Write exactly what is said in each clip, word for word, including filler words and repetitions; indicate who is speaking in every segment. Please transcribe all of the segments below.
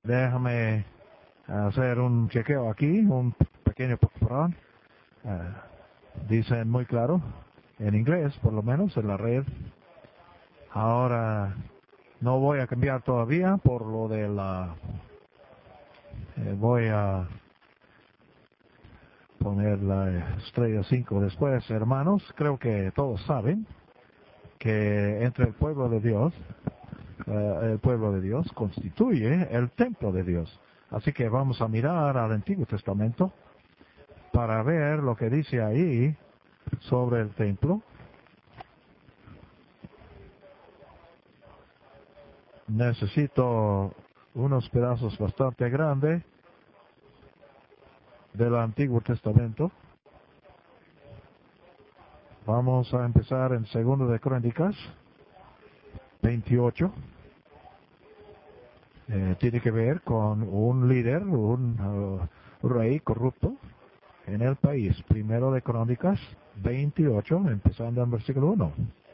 Speaker 1: Déjame hacer un chequeo aquí, un pequeño porón. Uh, dicen muy claro, en inglés por lo menos, en la red. Ahora no voy a cambiar todavía por lo de la... Eh, voy a poner la estrella cinco después, hermanos. Creo que todos saben que entre el pueblo de Dios, uh, el pueblo de Dios constituye el templo de Dios. Así que vamos a mirar al Antiguo Testamento para ver lo que dice ahí sobre el templo. Necesito unos pedazos bastante grandes del Antiguo Testamento. Vamos a empezar en Segundo de Crónicas veintiocho. Eh, tiene que ver con un líder, un uh, rey corrupto en el país. Primero de Crónicas veintiocho, empezando en versículo uno.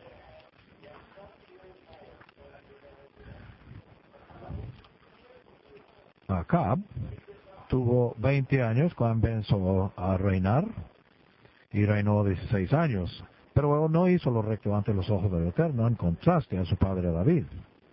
Speaker 1: Acab tuvo veinte años cuando empezó a reinar y reinó dieciséis años. Pero no hizo lo recto ante los ojos del Eterno, en contraste a su padre David.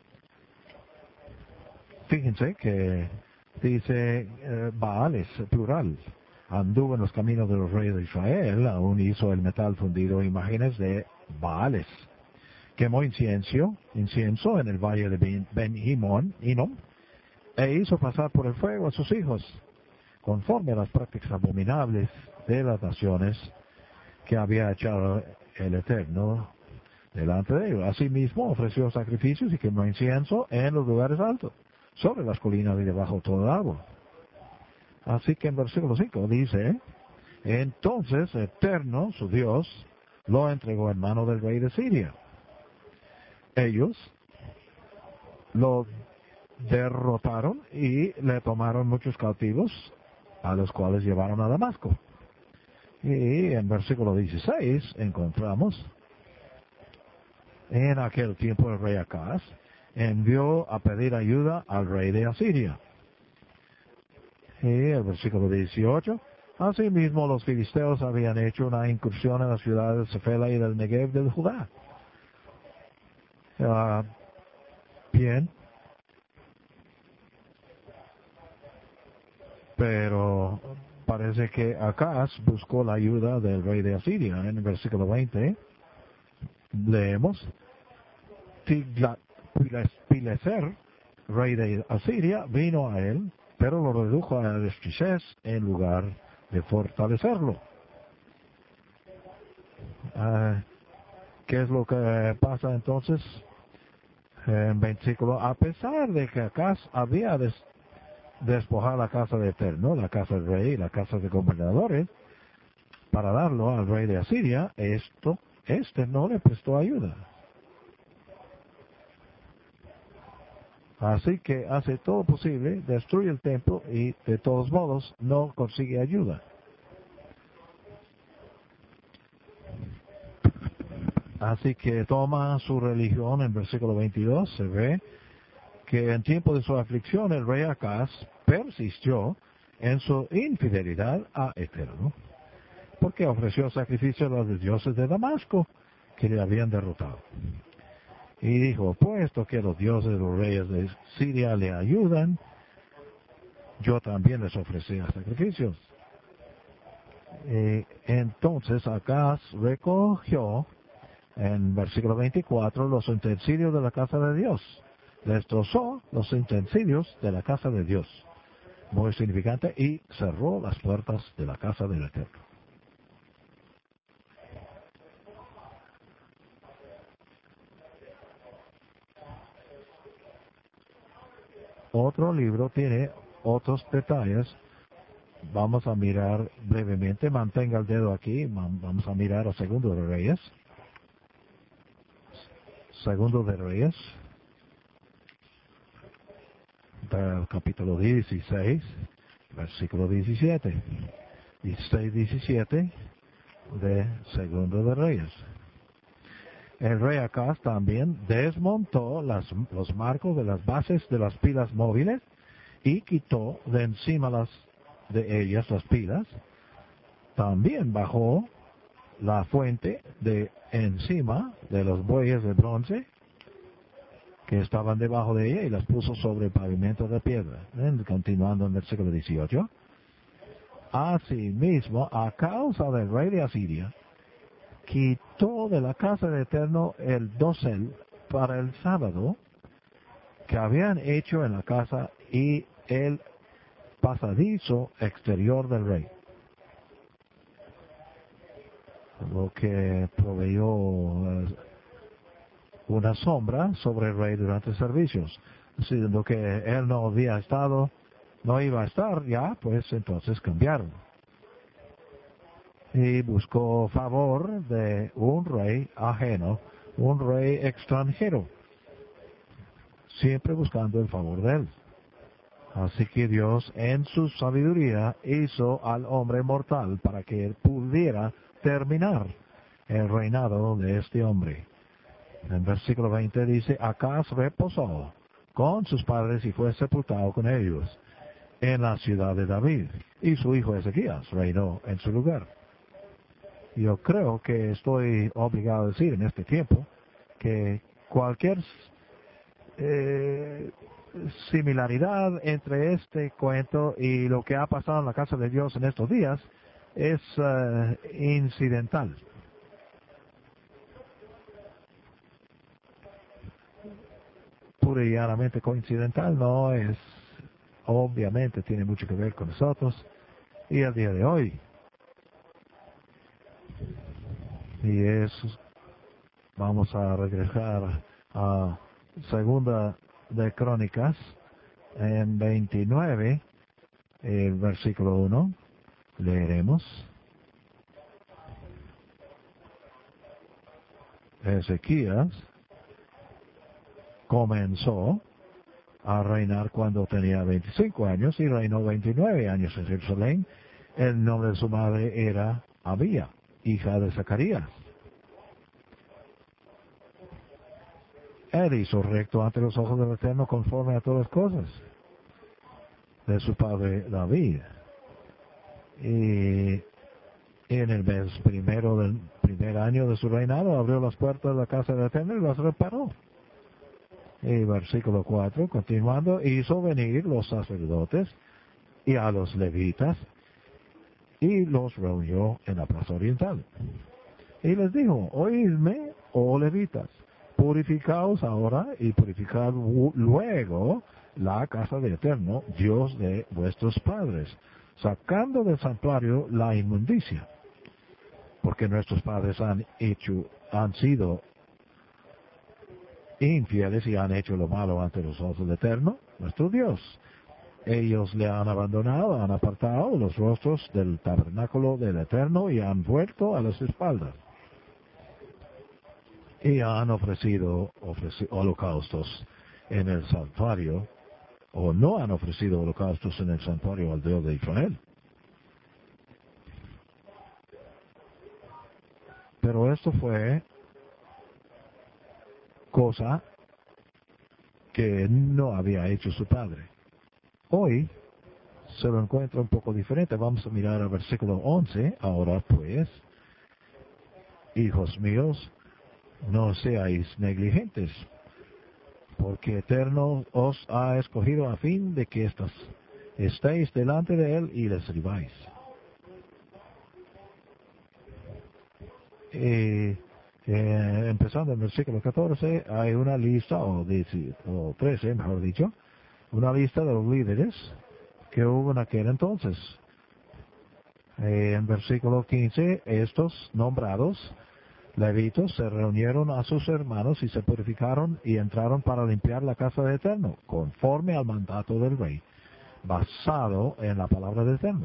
Speaker 1: Fíjense que dice eh, Baales, plural. Anduvo en los caminos de los reyes de Israel, aún hizo el metal fundido, imágenes de Baales. Quemó incienso, incienso en el valle de Ben Hinnom, e hizo pasar por el fuego a sus hijos, conforme a las prácticas abominables de las naciones que había echado el Eterno delante de ellos. Asimismo ofreció sacrificios y quemó incienso en los lugares altos, sobre las colinas y debajo de todo el árbol. Así que en versículo cinco dice, entonces Eterno, su Dios, lo entregó en mano del rey de Siria. Ellos lo derrotaron y le tomaron muchos cautivos, a los cuales llevaron a Damasco. Y en versículo dieciséis encontramos, en aquel tiempo el rey Acaz envió a pedir ayuda al rey de Asiria. Y el versículo dieciocho, asimismo los filisteos habían hecho una incursión en las ciudades de Cefela y del Negev de Judá. Uh, bien, pero parece que Acaz buscó la ayuda del rey de Asiria. En el versículo veinte leemos, Tiglat-Pileser, rey de Asiria, vino a él, pero lo redujo a destrichez en lugar de fortalecerlo. Uh, ¿Qué es lo que pasa entonces? En versículo, a pesar de que Acaz había des, despojado la casa de Eterno, la casa del rey y la casa de gobernadores, para darlo al rey de Asiria, esto, este no le prestó ayuda. Así que hace todo posible, destruye el templo y de todos modos no consigue ayuda. Así que toma su religión en versículo veintidós, se ve que en tiempo de su aflicción el rey Acaz persistió en su infidelidad a Eterno, porque ofreció sacrificio a los dioses de Damasco que le habían derrotado. Y dijo, puesto que los dioses de los reyes de Siria le ayudan, yo también les ofrecía sacrificios. Y entonces Acaz recogió en versículo veinticuatro los utensilios de la casa de Dios. Destrozó los utensilios de la casa de Dios. Muy significante. Y cerró las puertas de la casa del Eterno. Otro libro tiene otros detalles. Vamos a mirar brevemente. Mantenga el dedo aquí. Vamos a mirar a Segundo de Reyes. Segundo de Reyes. Del capítulo dieciséis, versículo diecisiete. dieciséis, diecisiete de Segundo de Reyes. El rey Acaz también desmontó las, los marcos de las bases de las pilas móviles y quitó de encima las, de ellas las pilas. También bajó la fuente de encima de los bueyes de bronce que estaban debajo de ella y las puso sobre el pavimento de piedra. ¿Ven? Continuando en el versículo dieciocho. Asimismo, a causa del rey de Asiria, quitó de la casa del Eterno el dosel para el sábado que habían hecho en la casa y el pasadizo exterior del rey, lo que proveyó eh, una sombra sobre el rey durante servicios, siendo que él no había estado, no iba a estar ya, pues entonces cambiaron. Y buscó favor de un rey ajeno, un rey extranjero, siempre buscando el favor de él. Así que Dios en su sabiduría hizo al hombre mortal para que él pudiera terminar el reinado de este hombre. En versículo veinte dice, Acaz reposó con sus padres y fue sepultado con ellos en la ciudad de David, y su hijo Ezequías reinó en su lugar. Yo creo que estoy obligado a decir en este tiempo que cualquier eh, similaridad entre este cuento y lo que ha pasado en la casa de Dios en estos días es uh, incidental. Pura y llanamente coincidental, no es, obviamente tiene mucho que ver con nosotros y el día de hoy. Y es, vamos a regresar a Segunda de Crónicas en veintinueve, el versículo uno, leeremos. Ezequías comenzó a reinar cuando tenía veinticinco años y reinó veintinueve años en Jerusalén. El nombre de su madre era Abía, hija de Zacarías. Él hizo recto ante los ojos del Eterno conforme a todas las cosas de su padre David. Y en el mes primero del primer año de su reinado abrió las puertas de la casa del Eterno y las reparó. Y versículo cuatro, continuando, hizo venir los sacerdotes y a los levitas y los reunió en la plaza oriental. Y les dijo, oídme, oh levitas, purificaos ahora y purificad luego la casa del Eterno, Dios de vuestros padres, sacando del santuario la inmundicia, porque nuestros padres han hecho, han sido infieles y han hecho lo malo ante los ojos del Eterno, nuestro Dios. Ellos le han abandonado, han apartado los rostros del tabernáculo del Eterno y han vuelto a las espaldas. Y han ofrecido, ofrecido holocaustos en el santuario, o no han ofrecido holocaustos en el santuario al Dios de Israel. Pero esto fue cosa que no había hecho su padre. Hoy se lo encuentra un poco diferente. Vamos a mirar al versículo once. Ahora pues, hijos míos, no seáis negligentes, porque Eterno os ha escogido a fin de que estas estéis delante de Él y le sirváis. Y, eh, empezando en el versículo catorce, hay una lista, o, diez, o trece, mejor dicho, una lista de los líderes que hubo en aquel entonces. Eh, en versículo quince, estos nombrados levitos se reunieron a sus hermanos y se purificaron y entraron para limpiar la casa del Eterno, conforme al mandato del rey, basado en la palabra del Eterno.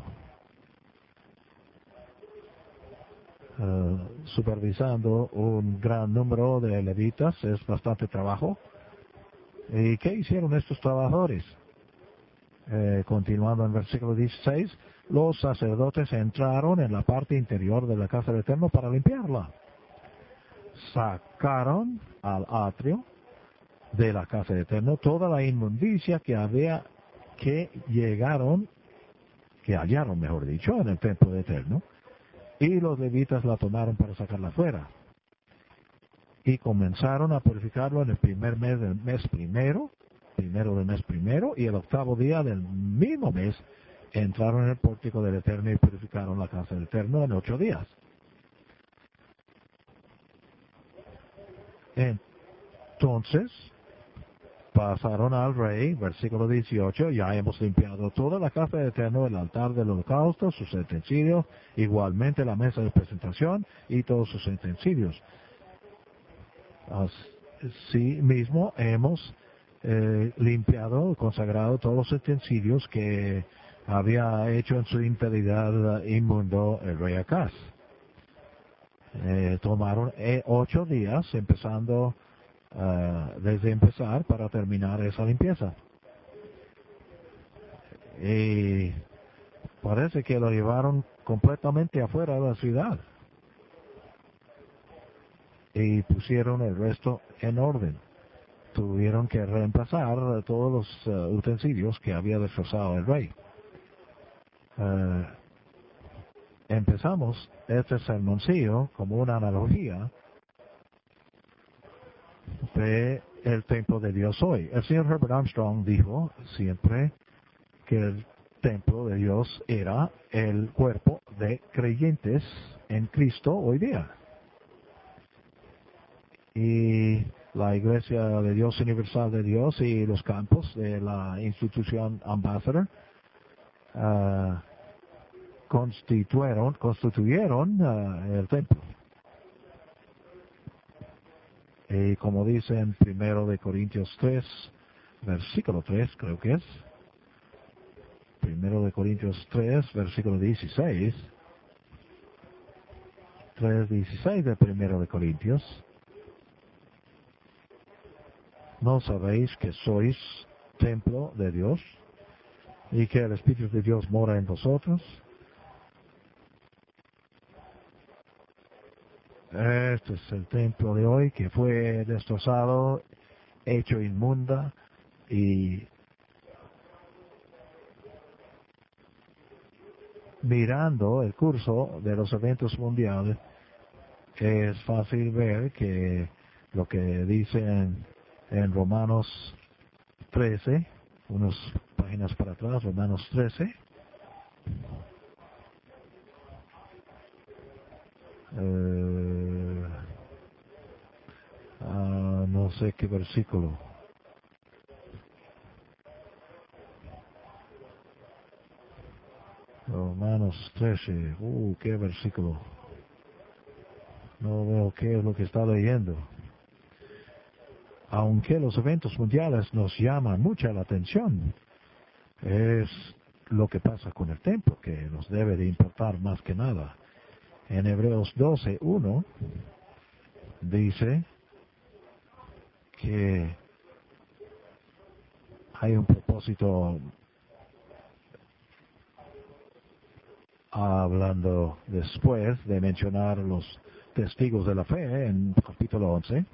Speaker 1: Uh, supervisando un gran número de levitas es bastante trabajo. ¿Y qué hicieron estos trabajadores? Eh, continuando en versículo dieciséis, los sacerdotes entraron en la parte interior de la casa del Eterno para limpiarla. Sacaron al atrio de la casa del Eterno toda la inmundicia que había que llegaron, que hallaron, mejor dicho, en el templo eterno, y los levitas la tomaron para sacarla fuera. Y comenzaron a purificarlo en el primer mes del mes primero, primero del mes primero, y el octavo día del mismo mes entraron en el pórtico del Eterno y purificaron la casa del Eterno en ocho días. Entonces, pasaron al rey, versículo dieciocho, ya hemos limpiado toda la casa del Eterno, el altar del holocausto, sus utensilios, igualmente la mesa de presentación y todos sus utensilios. Así mismo hemos eh, limpiado, consagrado todos los utensilios que había hecho en su integridad inmundo el rey Acaz. Eh, tomaron eh, ocho días empezando uh, desde empezar para terminar esa limpieza. Y parece que lo llevaron completamente afuera de la ciudad. Y pusieron el resto en orden. Tuvieron que reemplazar todos los uh, utensilios que había destrozado el rey. Uh, empezamos este sermoncillo como una analogía de el templo de Dios hoy. El señor Herbert Armstrong dijo siempre que el templo de Dios era el cuerpo de creyentes en Cristo hoy día. Y la Iglesia de Dios Universal de Dios y los campos de la institución Ambassador uh, constituyeron, constituyeron uh, el templo. Y como dice en primero de Corintios tres, versículo tres, creo que es, primero de Corintios tres, versículo dieciséis, tres dieciséis de primero de Corintios, ¿no sabéis que sois templo de Dios y que el Espíritu de Dios mora en vosotros? Este es el templo de hoy que fue destrozado, hecho inmunda y mirando el curso de los eventos mundiales es fácil ver que lo que dice en, en Romanos trece, unas páginas para atrás, Romanos trece, eh, ah, no sé qué versículo. Romanos trece, uh, qué versículo. No veo qué es lo que está leyendo. Aunque los eventos mundiales nos llaman mucha la atención, es lo que pasa con el templo que nos debe de importar más que nada. En Hebreos doce uno dice que hay un propósito hablando después de mencionar los testigos de la fe en capítulo once.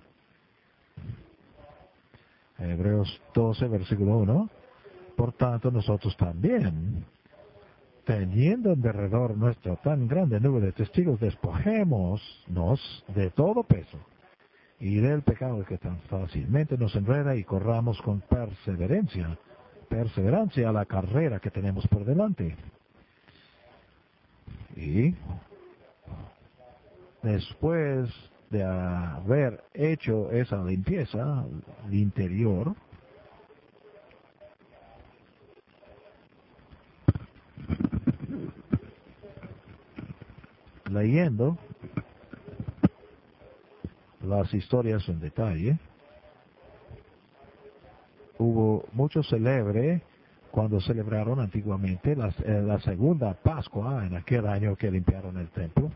Speaker 1: Hebreos doce, versículo uno. Por tanto, nosotros también, teniendo en derredor nuestra tan grande nube de testigos, despojémonos de todo peso y del pecado que tan fácilmente nos enreda y corramos con perseverancia, perseverancia a la carrera que tenemos por delante. Y después de haber hecho esa limpieza interior, leyendo las historias en detalle, hubo mucho celebre cuando celebraron antiguamente la, eh, la segunda Pascua en aquel año que limpiaron el templo.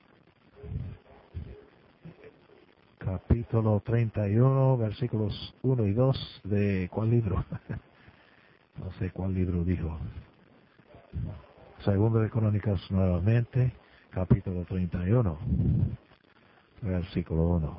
Speaker 1: Capítulo treinta y uno, versículos uno y dos de ¿cuál libro? No sé cuál libro dijo. Segundo de Crónicas nuevamente, capítulo treinta y uno, versículo uno.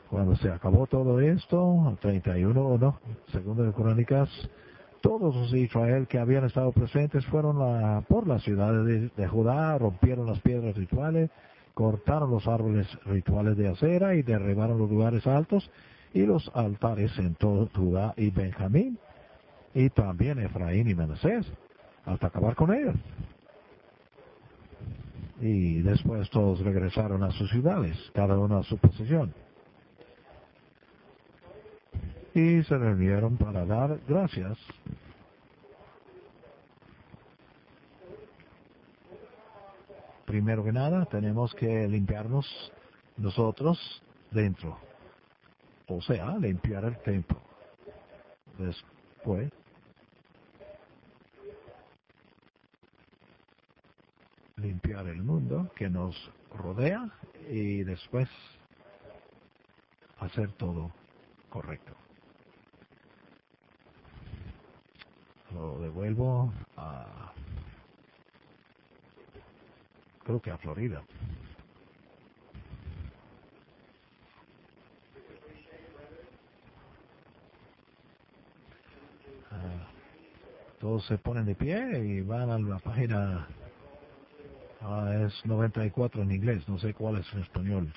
Speaker 1: Cuando se acabó todo esto, treinta y uno, no, segundo de Crónicas, todos los de Israel que habían estado presentes fueron a, por las ciudades de, de Judá, rompieron las piedras rituales, cortaron los árboles rituales de acera y derribaron los lugares altos y los altares en todo Judá y Benjamín, y también Efraín y Manasés, hasta acabar con ellos. Y después todos regresaron a sus ciudades, cada uno a su posición. Y se reunieron para dar gracias. Primero que nada, tenemos que limpiarnos nosotros dentro. O sea, limpiar el templo. Después, limpiar el mundo que nos rodea y después hacer todo correcto. Lo devuelvo a, creo que a Florida. Uh, todos se ponen de pie y van a la página, uh, es noventa y cuatro en inglés, no sé cuál es en español.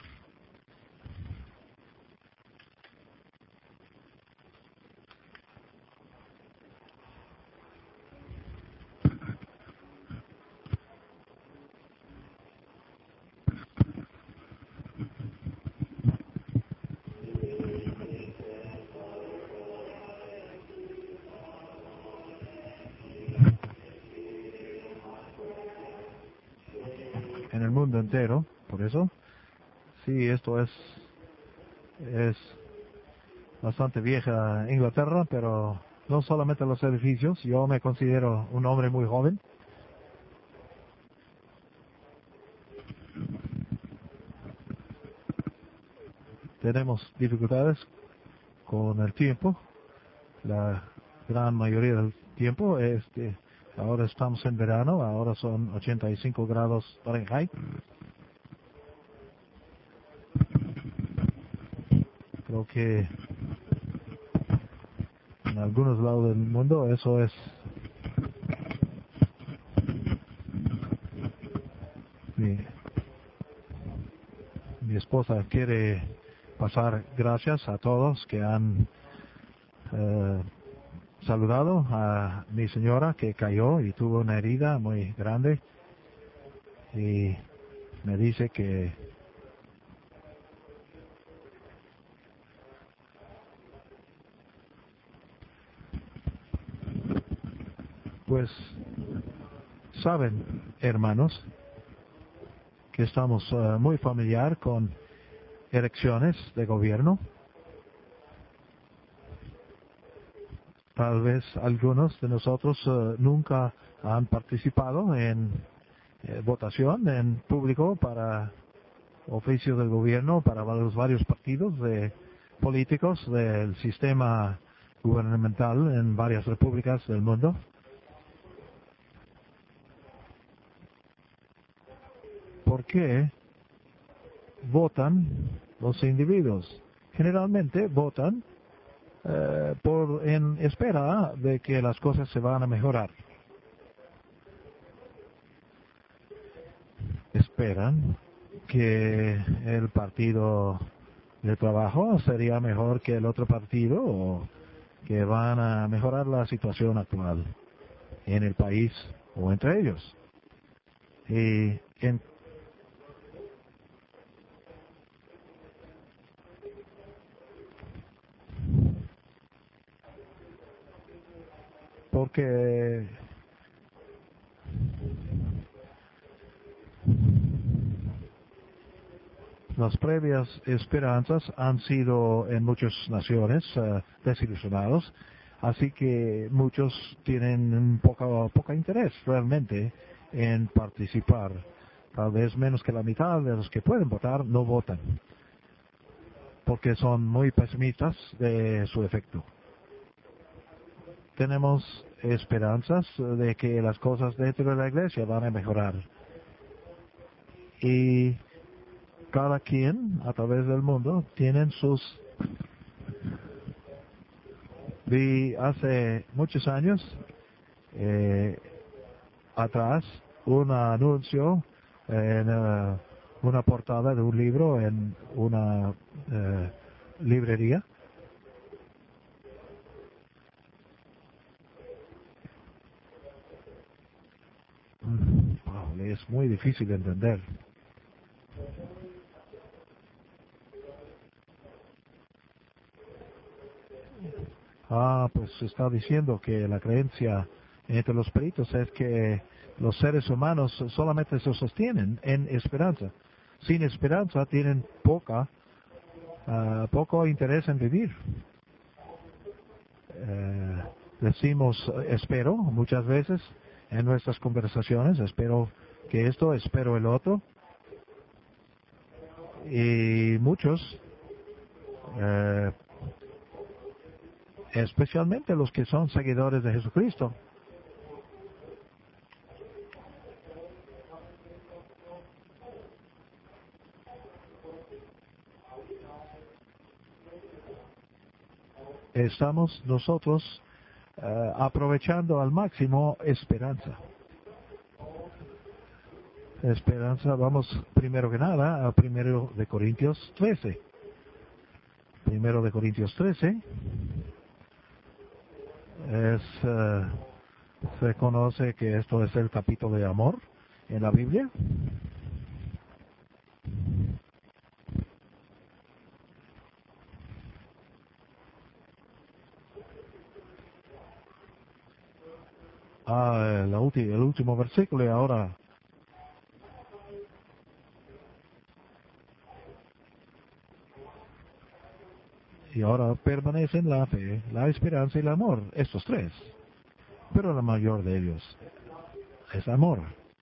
Speaker 1: En el mundo entero, por eso, sí, esto es, es bastante vieja Inglaterra, pero no solamente los edificios, yo me considero un hombre muy joven. Tenemos dificultades con el tiempo, la gran mayoría del tiempo, este, ahora estamos en verano, ahora son ochenta y cinco grados Fahrenheit. Creo que en algunos lados del mundo eso es mi, mi esposa quiere pasar gracias a todos que han eh, saludado a mi señora que cayó y tuvo una herida muy grande y me dice que pues saben, hermanos, que estamos uh, muy familiar con elecciones de gobierno. Tal vez algunos de nosotros uh, nunca han participado en eh, votación en público para oficio del gobierno, para los varios partidos de políticos del sistema gubernamental en varias repúblicas del mundo. ¿Por qué votan los individuos? Generalmente votan eh, por en espera de que las cosas se van a mejorar. Esperan que el partido de trabajo sería mejor que el otro partido o que van a mejorar la situación actual en el país o entre ellos. Y en porque las previas esperanzas han sido en muchas naciones uh, desilusionados, así que muchos tienen un poco, poco interés realmente en participar. Tal vez menos que la mitad de los que pueden votar no votan, porque son muy pesimistas de su efecto. Tenemos esperanzas de que las cosas dentro de la iglesia van a mejorar. Y cada quien a través del mundo tienen sus... Vi hace muchos años eh, atrás un anuncio en uh, una portada de un libro en una uh, librería. Mm, wow, es muy difícil de entender. Ah, pues está diciendo que la creencia entre los peritos es que los seres humanos solamente se sostienen en esperanza. Sin esperanza tienen poca, uh, poco interés en vivir. Uh, decimos espero muchas veces en nuestras conversaciones, espero que esto, espero el otro. Y muchos, uh, especialmente los que son seguidores de Jesucristo, estamos nosotros uh, aprovechando al máximo esperanza. Esperanza, vamos primero que nada a primero de Corintios trece. Primero de Corintios trece es, uh, se conoce que esto es el capítulo de amor en la Biblia. Ah, el, ulti, el último versículo y ahora y ahora permanecen la fe, la esperanza y el amor, estos tres. Pero la mayor de ellos es amor.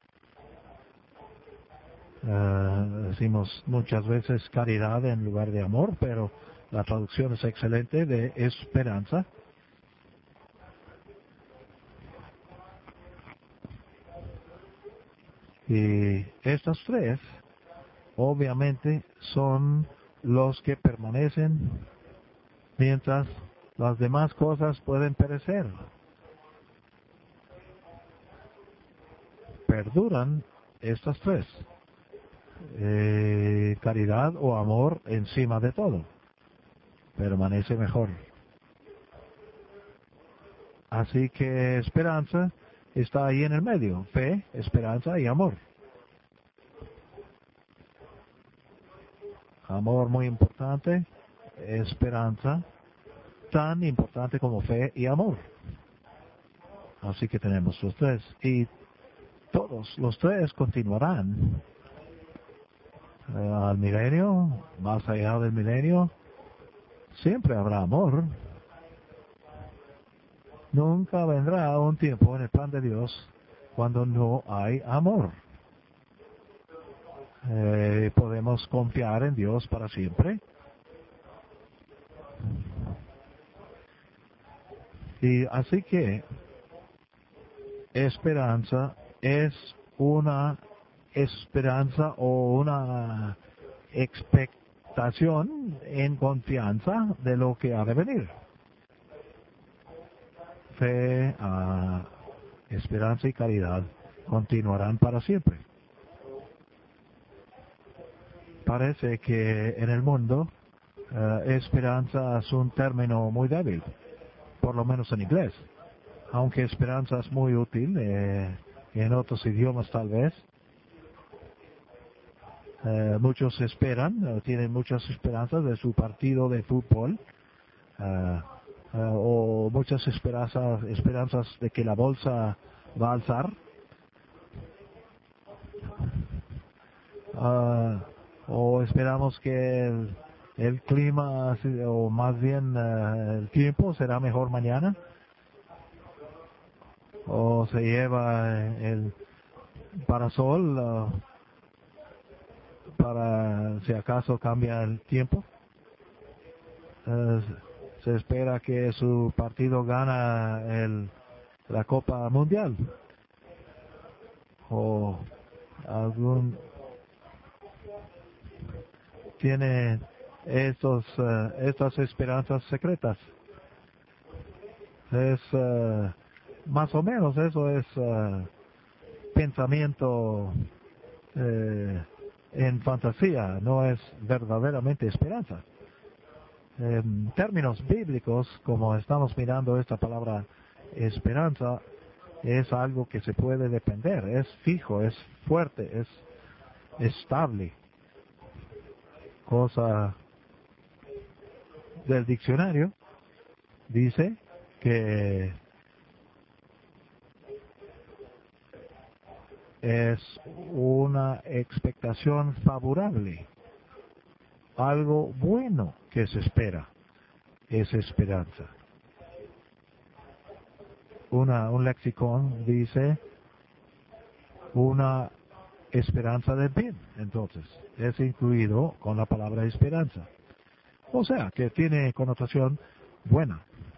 Speaker 1: Uh, decimos muchas veces caridad en lugar de amor, pero la traducción es excelente de esperanza. Y estos tres, obviamente, son los que permanecen mientras las demás cosas pueden perecer. Perduran estas tres. Eh, caridad o amor encima de todo. Permanece mejor. Así que esperanza está ahí en el medio. Fe, esperanza y amor. Amor muy importante. Esperanza tan importante como fe y amor. Así que tenemos los tres. Y todos los tres continuarán eh, al milenio, más allá del milenio. Siempre habrá amor. Nunca vendrá un tiempo en el plan de Dios cuando no hay amor. Eh, podemos confiar en Dios para siempre. Y así que esperanza es una esperanza o una expectación en confianza de lo que ha de venir. Fe, uh, esperanza y caridad continuarán para siempre. Parece que en el mundo uh, esperanza es un término muy débil, por lo menos en inglés. Aunque esperanza es muy útil eh, en otros idiomas tal vez. Eh, muchos esperan, uh, tienen muchas esperanzas de su partido de fútbol. Uh, Uh, o muchas esperanzas, esperanzas de que la bolsa va a alzar, uh, o esperamos que el, el clima, o más bien uh, el tiempo será mejor mañana, o se lleva el parasol uh, para si acaso cambia el tiempo. Uh, se espera que su partido gana el, la Copa Mundial o algún tiene estos, uh, estas esperanzas secretas. Es uh, más o menos eso es uh, pensamiento eh, en fantasía, no es verdaderamente esperanza. En términos bíblicos, como estamos mirando esta palabra esperanza, es algo que se puede depender, es fijo, es fuerte, es estable. Cosa del diccionario dice que es una expectación favorable, algo bueno que se espera, es esperanza. Una, un lexicón dice una esperanza de bien, entonces es incluido con la palabra esperanza. O sea, que tiene connotación buena.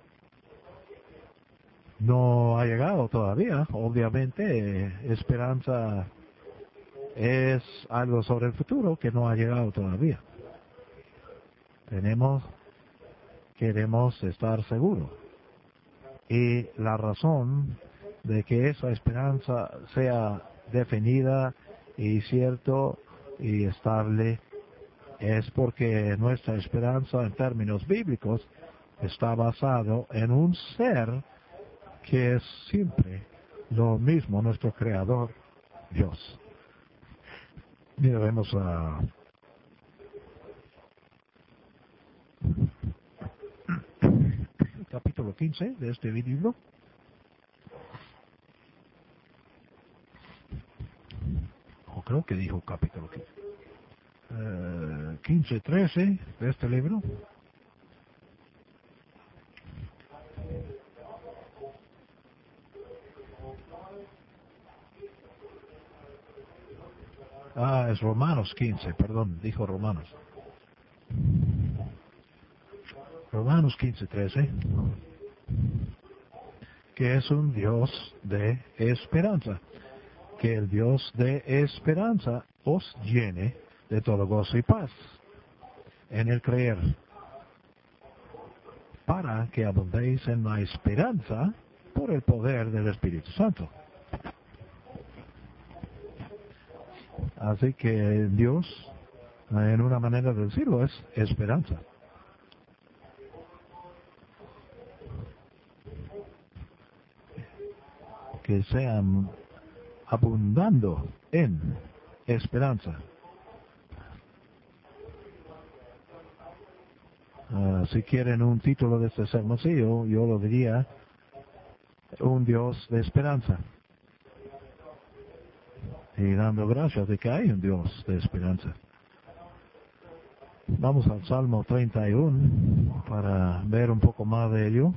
Speaker 1: No ha llegado todavía, obviamente, eh, esperanza es algo sobre el futuro que no ha llegado todavía. Tenemos, queremos estar seguros. Y la razón de que esa esperanza sea definida y cierto y estable es porque nuestra esperanza en términos bíblicos está basado en un ser que es siempre lo mismo, nuestro Creador, Dios. Mira, vemos a capítulo quince de este libro. O creo que dijo capítulo quince. Uh, quince, trece de este libro. Ah, es Romanos quince, perdón, dijo Romanos. Romanos quince, trece. Que es un Dios de esperanza. Que el Dios de esperanza os llene de todo gozo y paz en el creer, para que abundéis en la esperanza por el poder del Espíritu Santo. Así que Dios, en una manera de decirlo, es esperanza. Que sean abundando en esperanza. Uh, si quieren un título de este sermoncillo, yo lo diría un Dios de esperanza. Y dando gracias de que hay un Dios de esperanza. Vamos al Salmo treinta y uno para ver un poco más de ello.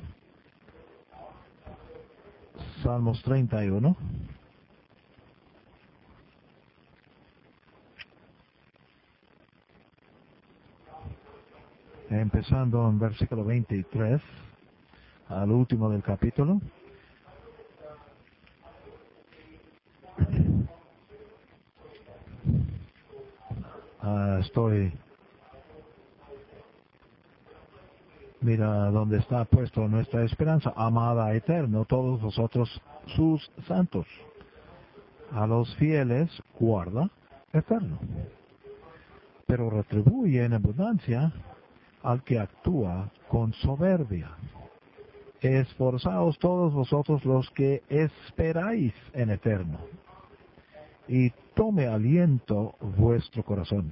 Speaker 1: Salmos treinta y uno. Empezando en versículo veintitrés, al último del capítulo. Uh, estoy... Mira donde está puesto nuestra esperanza, amada eterno, todos vosotros sus santos. A los fieles guarda eterno. Pero retribuye en abundancia al que actúa con soberbia. Esforzaos todos vosotros los que esperáis en eterno, y tome aliento vuestro corazón.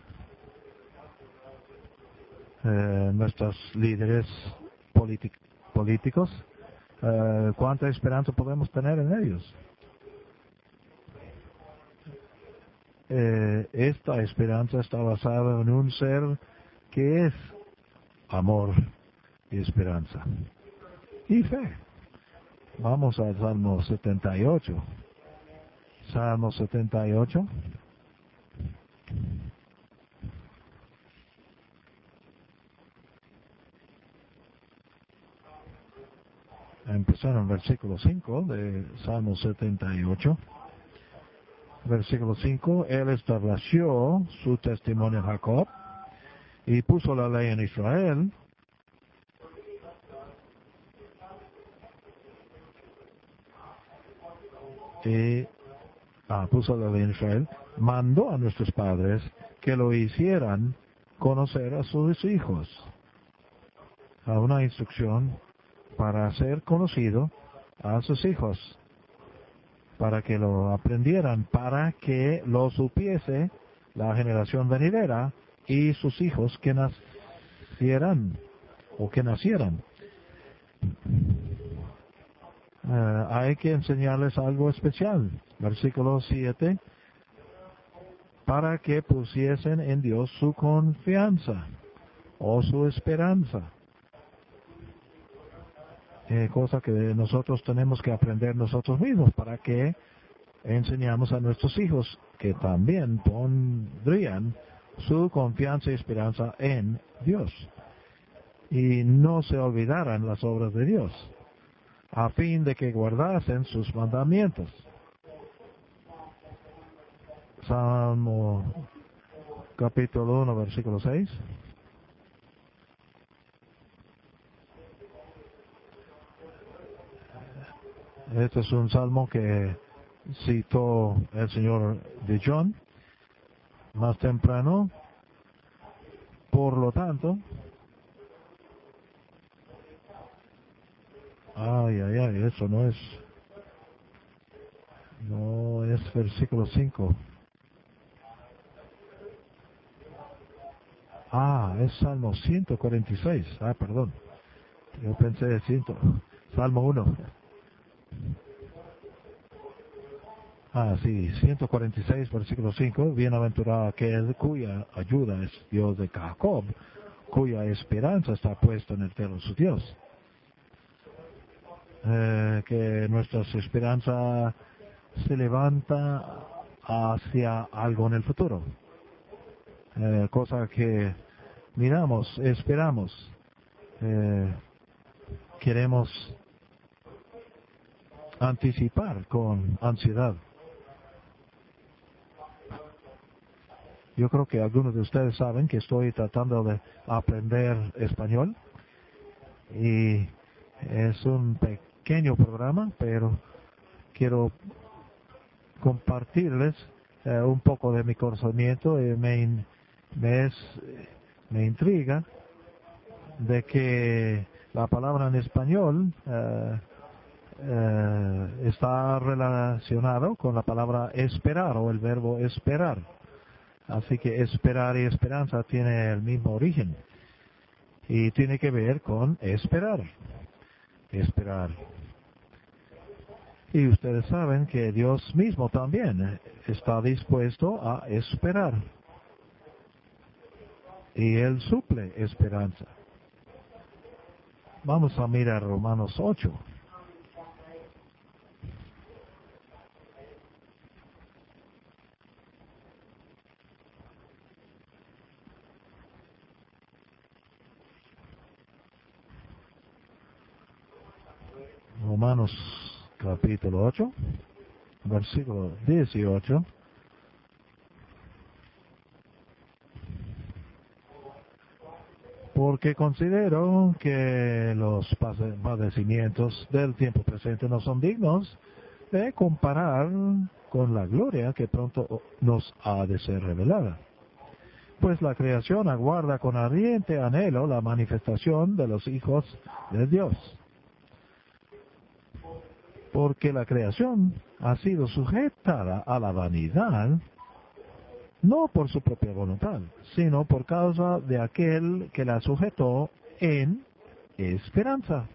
Speaker 1: Eh, nuestros líderes políticos, eh, ¿cuánta esperanza podemos tener en ellos? Eh, esta esperanza está basada en un ser que es amor y esperanza y fe. Vamos al Salmo setenta y ocho. Salmo setenta y ocho. Empezar en versículo cinco de Salmo setenta y ocho. Versículo cinco. Él estableció su testimonio a Jacob y puso la ley en Israel, y ah, puso la ley en Israel, mandó a nuestros padres que lo hicieran conocer a sus hijos, a una instrucción para ser conocido a sus hijos, para que lo aprendieran, para que lo supiese la generación venidera y sus hijos que nacieran o que nacieran. Uh, hay que enseñarles algo especial. Versículo siete. Para que pusiesen en Dios su confianza o su esperanza. Eh, cosa que nosotros tenemos que aprender nosotros mismos para que enseñamos a nuestros hijos que también pondrían su confianza y esperanza en Dios y no se olvidaran las obras de Dios, a fin de que guardasen sus mandamientos. Salmo capítulo uno, versículo seis. Este es un salmo que citó el señor de John más temprano. Por lo tanto, ay, ay, ay, eso no es, no es versículo cinco. Ah, es Salmo ciento cuarenta y seis. Ah, perdón. Yo pensé de ciento. Salmo uno. Ah, sí, ciento cuarenta y seis, versículo cinco. Bienaventurado aquel cuya ayuda es Dios de Jacob, cuya esperanza está puesta en el Eterno su Dios. Eh, que nuestra esperanza se levanta hacia algo en el futuro. Eh, cosa que miramos, esperamos, eh, queremos anticipar con ansiedad. Yo creo que algunos de ustedes saben que estoy tratando de aprender español y es un pequeño programa, pero quiero compartirles eh, un poco de mi conocimiento y me, me, es, me intriga de que la palabra en español eh, eh, está relacionado con la palabra esperar o el verbo esperar. Así que esperar y esperanza tiene el mismo origen y tiene que ver con esperar, esperar. Y ustedes saben que Dios mismo también está dispuesto a esperar y Él suple esperanza. Vamos a mirar Romanos ocho. Romanos capítulo ocho, versículo dieciocho. Porque considero que los padecimientos del tiempo presente no son dignos de comparar con la gloria que pronto nos ha de ser revelada. Pues la creación aguarda con ardiente anhelo la manifestación de los hijos de Dios. Porque la creación ha sido sujetada a la vanidad, no por su propia voluntad, sino por causa de aquel que la sujetó en esperanza,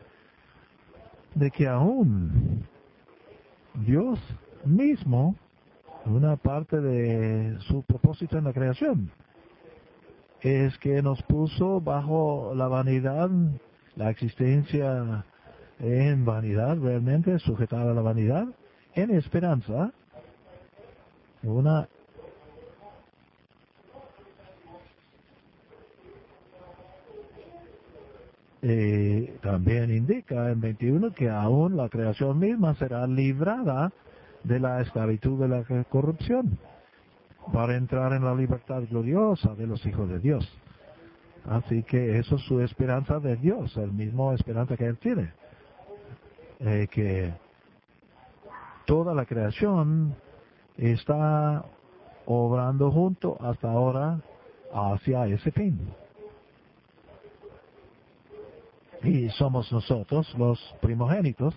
Speaker 1: de que aún Dios mismo, una parte de su propósito en la creación, es que nos puso bajo la vanidad, la existencia en vanidad, realmente sujetada a la vanidad, en esperanza, una Eh, también indica en veintiuno que aún la creación misma será librada de la esclavitud de la corrupción para entrar en la libertad gloriosa de los hijos de Dios. Así que eso es su esperanza de Dios, el mismo esperanza que Él tiene. Eh, que toda la creación está obrando junto hasta ahora hacia ese fin. Y somos nosotros los primogénitos.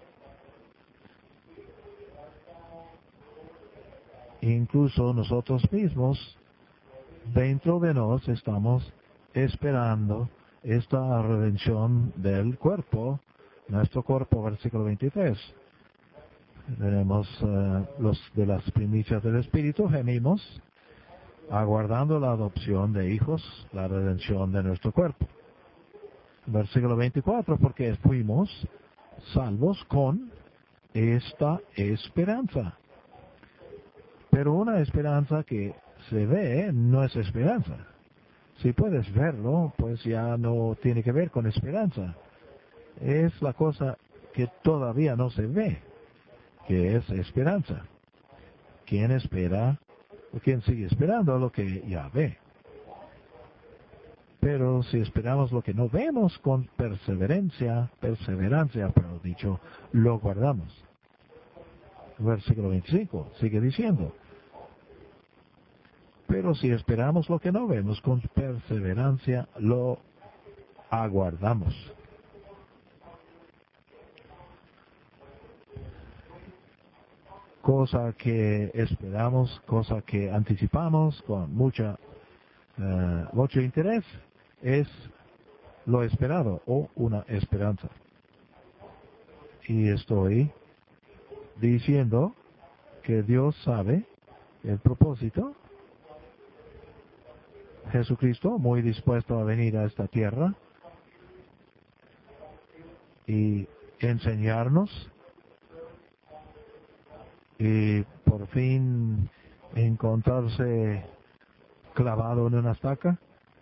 Speaker 1: Incluso nosotros mismos, dentro de nos, estamos esperando esta redención del cuerpo, nuestro cuerpo, versículo veintitrés. Tenemos uh, los de las primicias del Espíritu, gemimos, aguardando la adopción de hijos, la redención de nuestro cuerpo. Versículo veinticuatro, porque fuimos salvos con esta esperanza. Pero una esperanza que se ve no es esperanza. Si puedes verlo, pues ya no tiene que ver con esperanza. Es la cosa que todavía no se ve, que es esperanza. ¿Quién espera o quién sigue esperando lo que ya ve? Pero si esperamos lo que no vemos con perseverancia, perseverancia, pero dicho, lo guardamos. Versículo veinticinco sigue diciendo. Pero si esperamos lo que no vemos con perseverancia, lo aguardamos. Cosa que esperamos, cosa que anticipamos con mucha, uh, mucho interés, es lo esperado o una esperanza. Y estoy diciendo que Dios sabe el propósito. Jesucristo muy dispuesto a venir a esta tierra y enseñarnos y por fin encontrarse clavado en una estaca.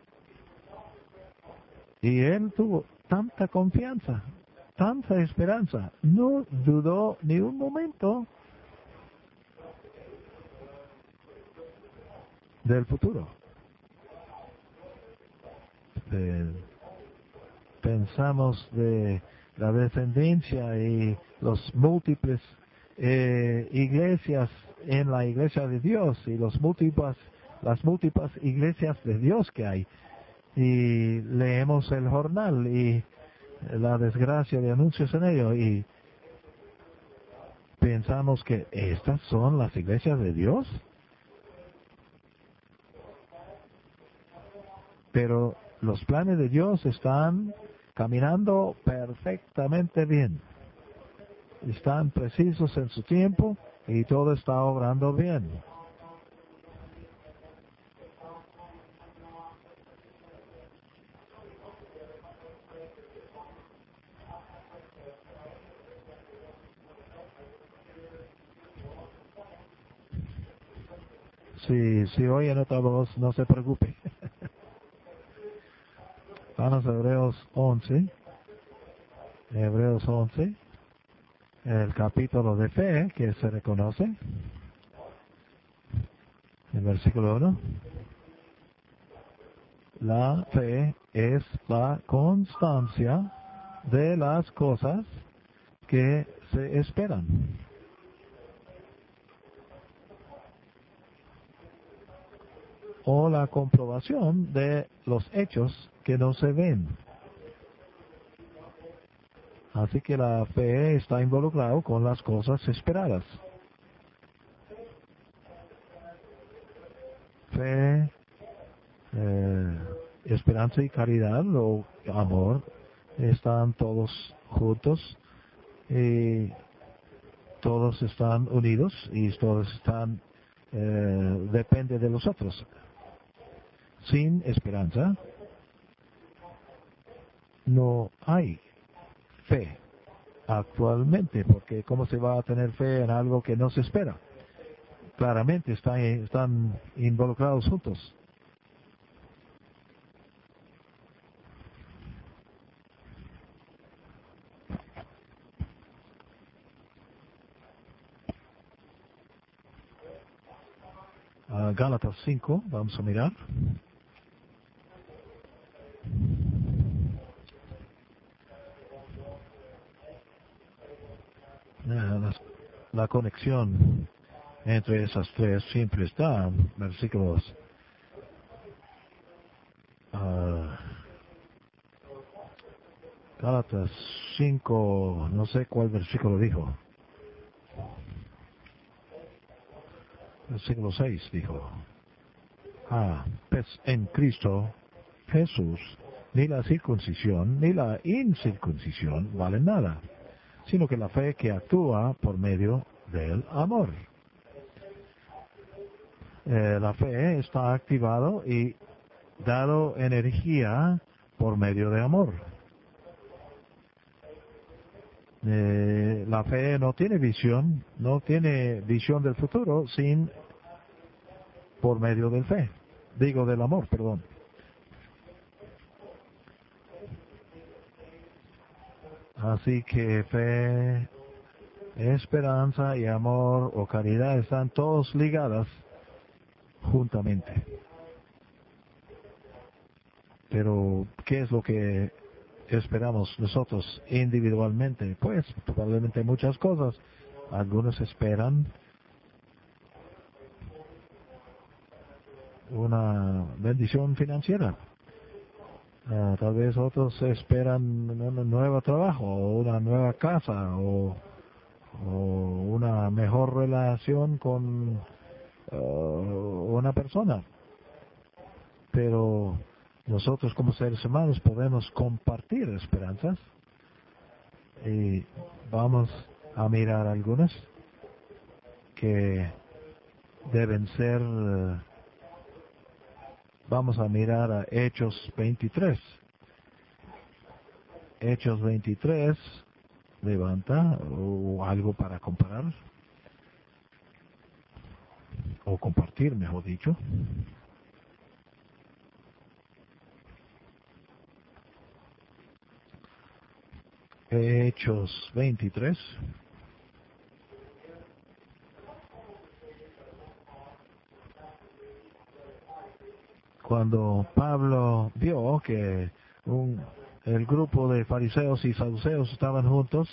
Speaker 1: Y él tuvo tanta confianza, tanta esperanza, no dudó ni un momento del futuro. De, pensamos de la descendencia y los múltiples eh, iglesias en la iglesia de Dios y los múltiples, las múltiples iglesias de Dios que hay. Y leemos el jornal y la desgracia de anuncios en ello y pensamos que estas son las iglesias de Dios. Pero los planes de Dios están caminando perfectamente bien. Están precisos en su tiempo y todo está obrando bien. Si, si oyen otra voz, no se preocupe. Vamos a Hebreos once. Hebreos once. El capítulo de fe que se reconoce. El versículo uno. La fe es la constancia de las cosas que se esperan. O la comprobación de los hechos que no se ven. Así que la fe está involucrada con las cosas esperadas. Fe, eh, esperanza y caridad o amor están todos juntos y todos están unidos y todos están eh, depende de los otros. Sin esperanza no hay fe actualmente, porque ¿cómo se va a tener fe en algo que no se espera? Claramente están, están involucrados juntos. Uh, Gálatas cinco, vamos a mirar. la, la conexión entre esas tres siempre está. Versículos uh, Gálatas cinco, no sé cuál versículo dijo. Versículo seis dijo. Ah, pues en Cristo Jesús, ni la circuncisión ni la incircuncisión valen nada, sino que la fe que actúa por medio del amor. Eh, la fe está activado y dado energía por medio de amor. Eh, la fe no tiene visión, no tiene visión del futuro sin por medio del fe, digo del amor, perdón. Así que fe, esperanza y amor o caridad están todos ligadas juntamente. Pero, ¿qué es lo que esperamos nosotros individualmente? Pues, probablemente muchas cosas. Algunos esperan una bendición financiera. Uh, tal vez otros esperan un nuevo trabajo, o una nueva casa, o, o una mejor relación con uh, una persona. Pero nosotros como seres humanos podemos compartir esperanzas y vamos a mirar algunas que deben ser, uh, vamos a mirar a Hechos veintitrés. Hechos veintitrés, levanta, o algo para comparar, o compartir, mejor dicho. Hechos veintitrés. Cuando Pablo vio que un, el grupo de fariseos y saduceos estaban juntos,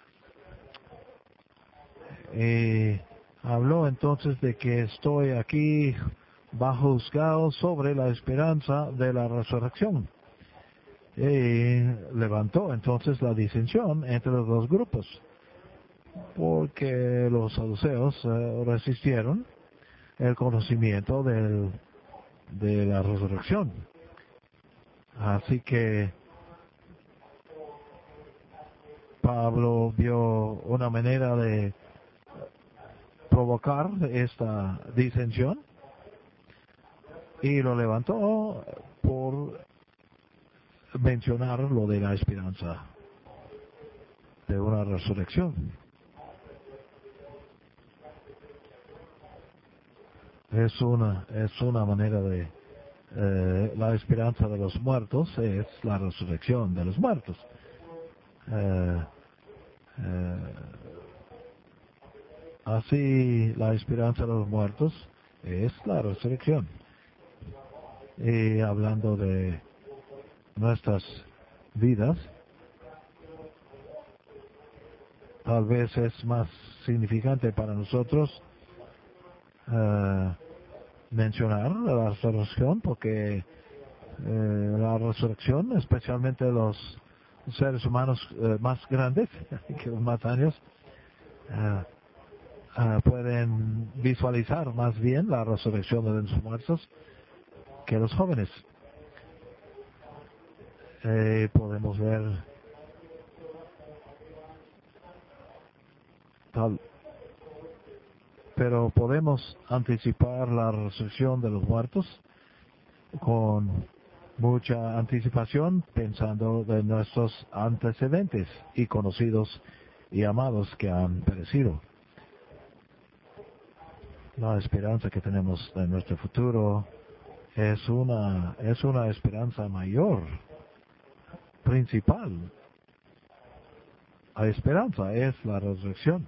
Speaker 1: eh, habló entonces de que estoy aquí bajo juzgado sobre la esperanza de la resurrección. Y levantó entonces la disensión entre los dos grupos, porque los saduceos eh, resistieron el conocimiento del, de la resurrección. Así que Pablo vio una manera de provocar esta disensión y lo levantó por mencionar lo de la esperanza de una resurrección. Es una, es una manera de, eh, la esperanza de los muertos es la resurrección de los muertos. Eh, eh, así la esperanza de los muertos es la resurrección. Y hablando de nuestras vidas, tal vez es más significante para nosotros uh, mencionar la resurrección, porque eh, la resurrección, especialmente los seres humanos eh, más grandes, que más años, uh, uh, pueden visualizar más bien la resurrección de los muertos que los jóvenes. Eh, podemos ver tal, pero podemos anticipar la resurrección de los muertos con mucha anticipación, pensando de nuestros antecedentes y conocidos y amados que han perecido. La esperanza que tenemos de nuestro futuro es una es una esperanza mayor, principal. La esperanza es la resurrección.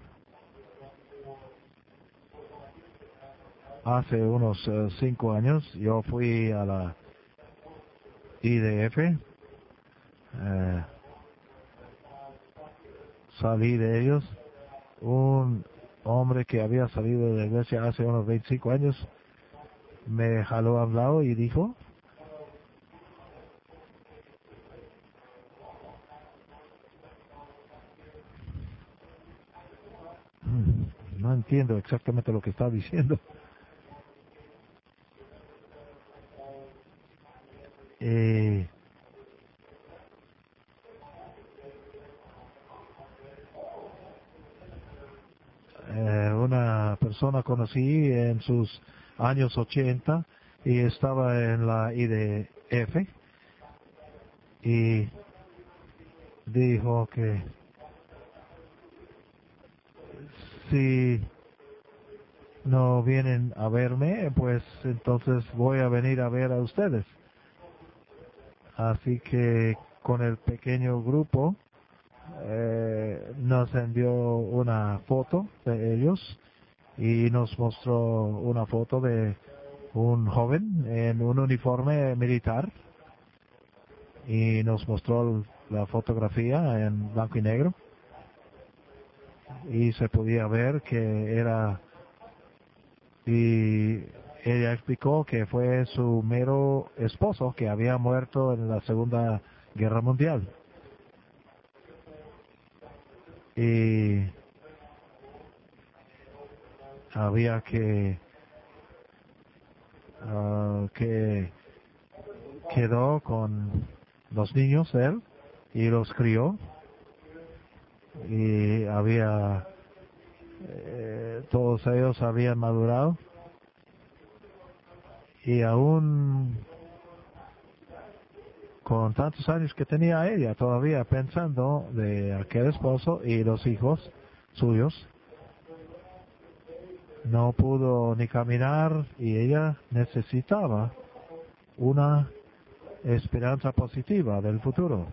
Speaker 1: Hace unos uh, cinco años yo fui a la I D F, eh, salí de ellos un hombre que había salido de la iglesia hace unos veinticinco años me jaló a un lado y dijo, no entiendo exactamente lo que está diciendo. Eh, eh, una persona conocí en sus años ochenta y estaba en la I D F y dijo que si no vienen a verme, pues entonces voy a venir a ver a ustedes. Así que con el pequeño grupo eh, nos envió una foto de ellos y nos mostró una foto de un joven en un uniforme militar y nos mostró la fotografía en blanco y negro y se podía ver que era, y ella explicó que fue su mero esposo que había muerto en la Segunda Guerra Mundial. Y había que uh, que quedó con los niños él y los crió y había eh, todos ellos habían madurado y aún con tantos años que tenía ella todavía pensando de aquel esposo y los hijos suyos, no pudo ni caminar y ella necesitaba una esperanza positiva del futuro.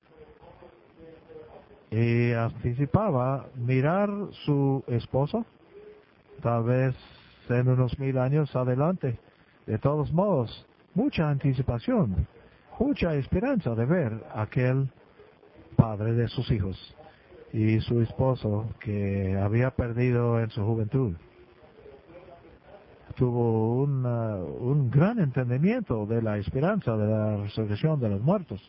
Speaker 1: Y anticipaba mirar su esposo, tal vez en unos mil años adelante. De todos modos, mucha anticipación, mucha esperanza de ver aquel padre de sus hijos y su esposo que había perdido en su juventud. Tuvo una, un gran entendimiento de la esperanza de la resurrección de los muertos.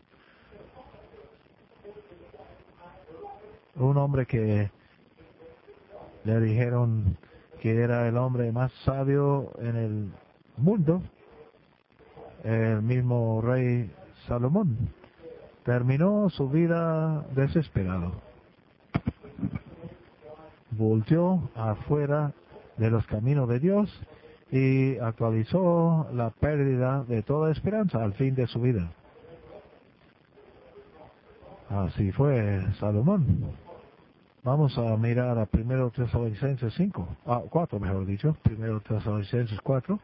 Speaker 1: Un hombre que le dijeron que era el hombre más sabio en el mundo, el mismo rey Salomón, terminó su vida desesperado. Volteó afuera de los caminos de Dios y actualizó la pérdida de toda esperanza al fin de su vida. Así fue Salomón. Vamos a mirar a primero Tesalonicenses cinco, ah, cuatro mejor dicho, primero Tesalonicenses cuatro.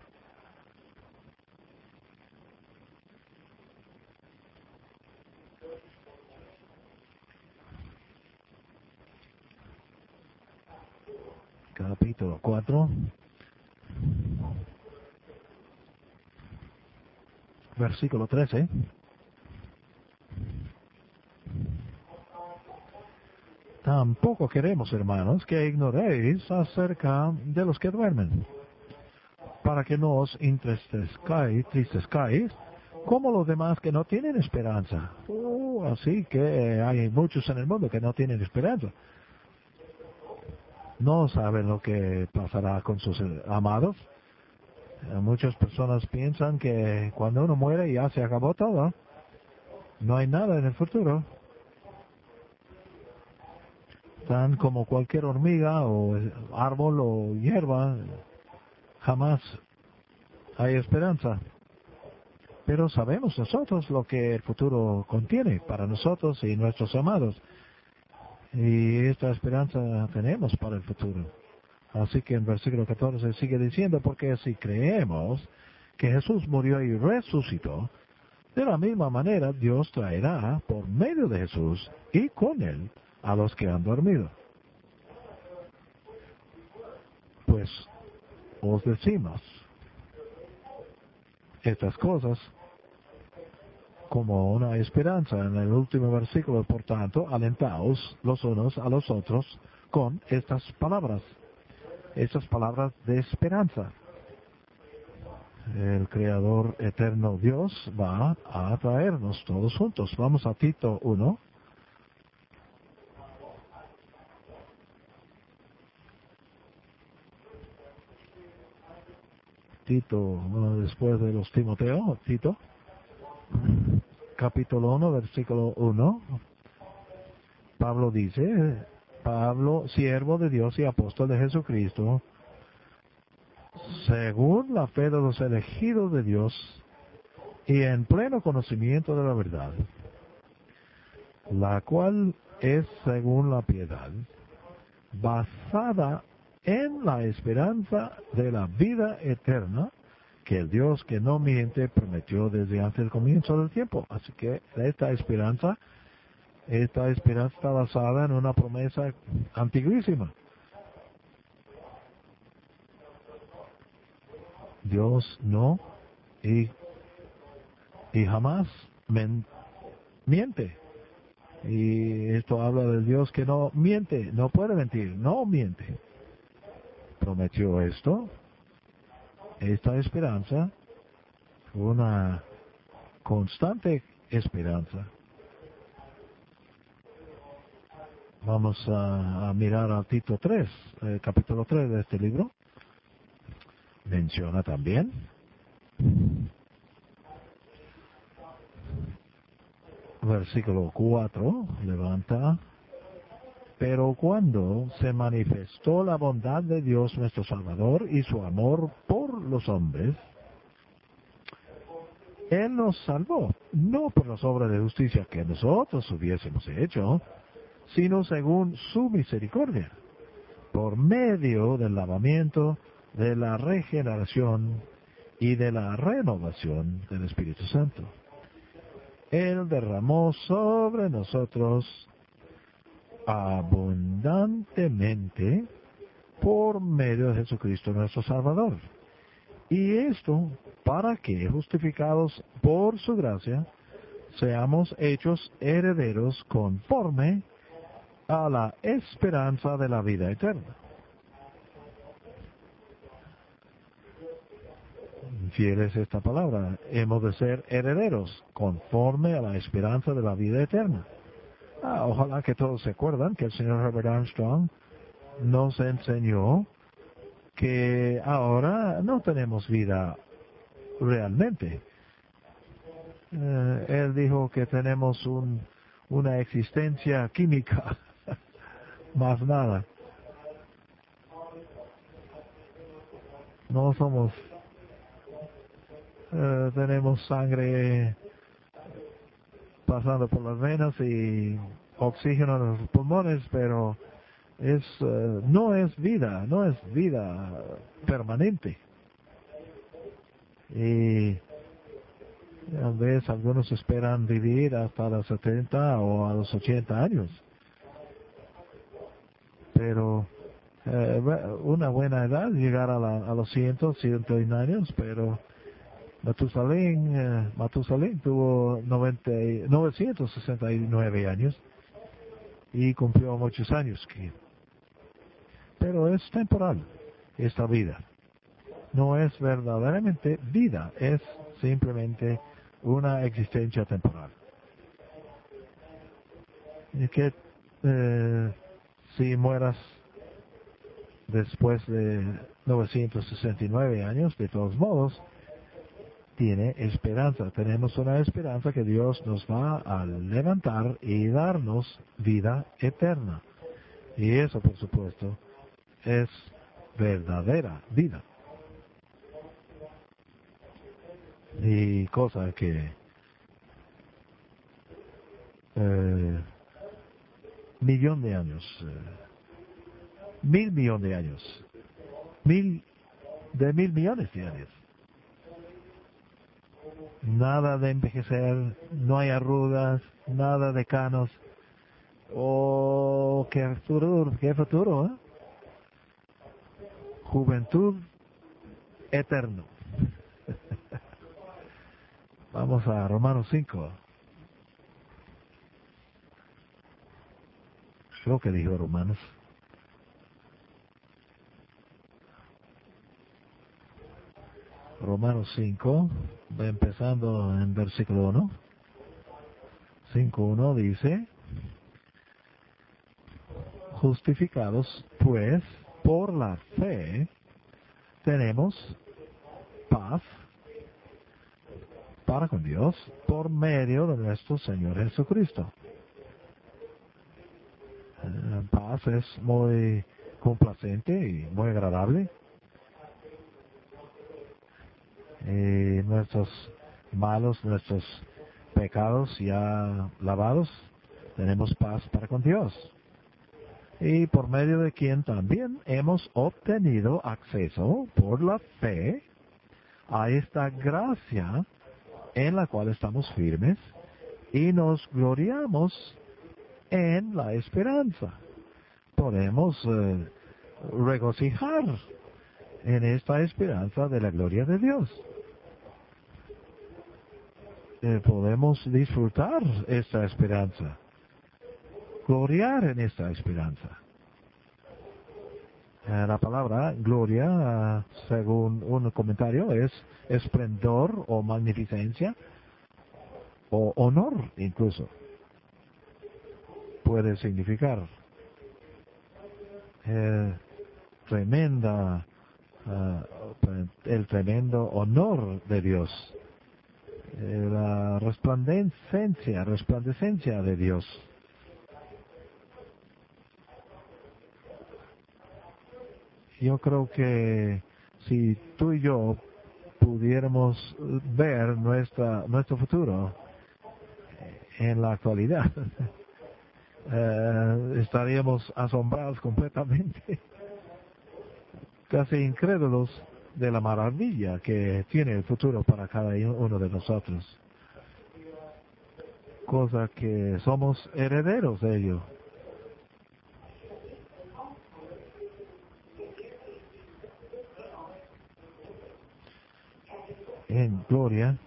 Speaker 1: Capítulo cuatro. Versículo trece. Tampoco queremos, hermanos, que ignoréis acerca de los que duermen, para que no os entristezcáis, tristezcáis, como los demás que no tienen esperanza. Uh, así que hay muchos en el mundo que no tienen esperanza. No saben lo que pasará con sus amados. Muchas personas piensan que cuando uno muere ya se acabó todo. No hay nada en el futuro. Tan como cualquier hormiga o árbol o hierba, jamás hay esperanza. Pero sabemos nosotros lo que el futuro contiene para nosotros y nuestros amados. Y esta esperanza tenemos para el futuro. Así que en versículo catorce sigue diciendo, porque si creemos que Jesús murió y resucitó, de la misma manera Dios traerá por medio de Jesús y con él a los que han dormido. Pues os decimos estas cosas como una esperanza. En el último versículo, por tanto, alentaos los unos a los otros con estas palabras, estas palabras de esperanza. El Creador eterno Dios va a traernos todos juntos. Vamos a Tito uno. Tito, bueno, después de los Timoteo, Tito, capítulo uno, versículo uno. Pablo dice, Pablo, siervo de Dios y apóstol de Jesucristo, según la fe de los elegidos de Dios y en pleno conocimiento de la verdad, la cual es según la piedad, basada en la esperanza de la vida eterna, que el Dios que no miente prometió desde antes del comienzo del tiempo. Así que esta esperanza, esta esperanza está basada en una promesa antiguísima. Dios no y, y jamás men, miente. Y esto habla del Dios que no miente, no puede mentir, no miente. Prometió esto, esta esperanza, una constante esperanza. Vamos a, a mirar a Tito tres, eh, capítulo tres de este libro. Menciona también versículo cuatro, levanta. Pero cuando se manifestó la bondad de Dios nuestro Salvador y su amor por los hombres, Él nos salvó, no por las obras de justicia que nosotros hubiésemos hecho, sino según su misericordia, por medio del lavamiento, de la regeneración y de la renovación del Espíritu Santo. Él derramó sobre nosotros abundantemente por medio de Jesucristo nuestro Salvador. Y esto para que, justificados por su gracia, seamos hechos herederos conforme a la esperanza de la vida eterna. Fiel es esta palabra. Hemos de ser herederos conforme a la esperanza de la vida eterna. Ah, ojalá que todos se acuerdan que el señor Herbert Armstrong nos enseñó que ahora no tenemos vida realmente. Eh, él dijo que tenemos un, una existencia química, más nada. No somos, eh, tenemos sangre pasando por las venas y oxígeno en los pulmones, pero es uh, no es vida, no es vida permanente. Y a veces algunos esperan vivir hasta los setenta o a los ochenta años. Pero eh, una buena edad, llegar a, la, a los cien, ciento uno años, pero Matusalén, eh, Matusalén tuvo noventa, novecientos sesenta y nueve años y cumplió muchos años. Que, pero es temporal esta vida. No es verdaderamente vida, es simplemente una existencia temporal. Y que eh, si mueras después de novecientos sesenta y nueve años, de todos modos, tiene esperanza. Tenemos una esperanza que Dios nos va a levantar y darnos vida eterna. Y eso, por supuesto, es verdadera vida. Y cosa que eh, millón de años, eh, mil millones de años, mil de mil millones de años. Nada de envejecer, no hay arrugas, nada de canos. Oh, qué futuro, qué futuro, ¿eh? Juventud eterno. Vamos a Romanos cinco. Creo que dijo Romanos. Romanos cinco, empezando en versículo uno. cinco uno dice, justificados pues por la fe, tenemos paz para con Dios por medio de nuestro Señor Jesucristo. Eh, paz es muy complacente y muy agradable. Y nuestros malos, nuestros pecados ya lavados, tenemos paz para con Dios. Y por medio de quien también hemos obtenido acceso por la fe a esta gracia en la cual estamos firmes y nos gloriamos en la esperanza. Podemos eh, regocijar en esta esperanza de la gloria de Dios. Eh, podemos disfrutar esta esperanza, gloriar en esta esperanza. Eh, la palabra gloria, uh, según un comentario, es esplendor o magnificencia o honor incluso. Puede significar eh, tremenda, uh, el tremendo honor de Dios, eh, la resplandecencia, resplandecencia de Dios. Yo creo que si tú y yo pudiéramos ver nuestra nuestro futuro en la actualidad, eh, estaríamos asombrados completamente, casi incrédulos de la maravilla que tiene el futuro para cada uno de nosotros, cosa que somos herederos de ello. En gloria,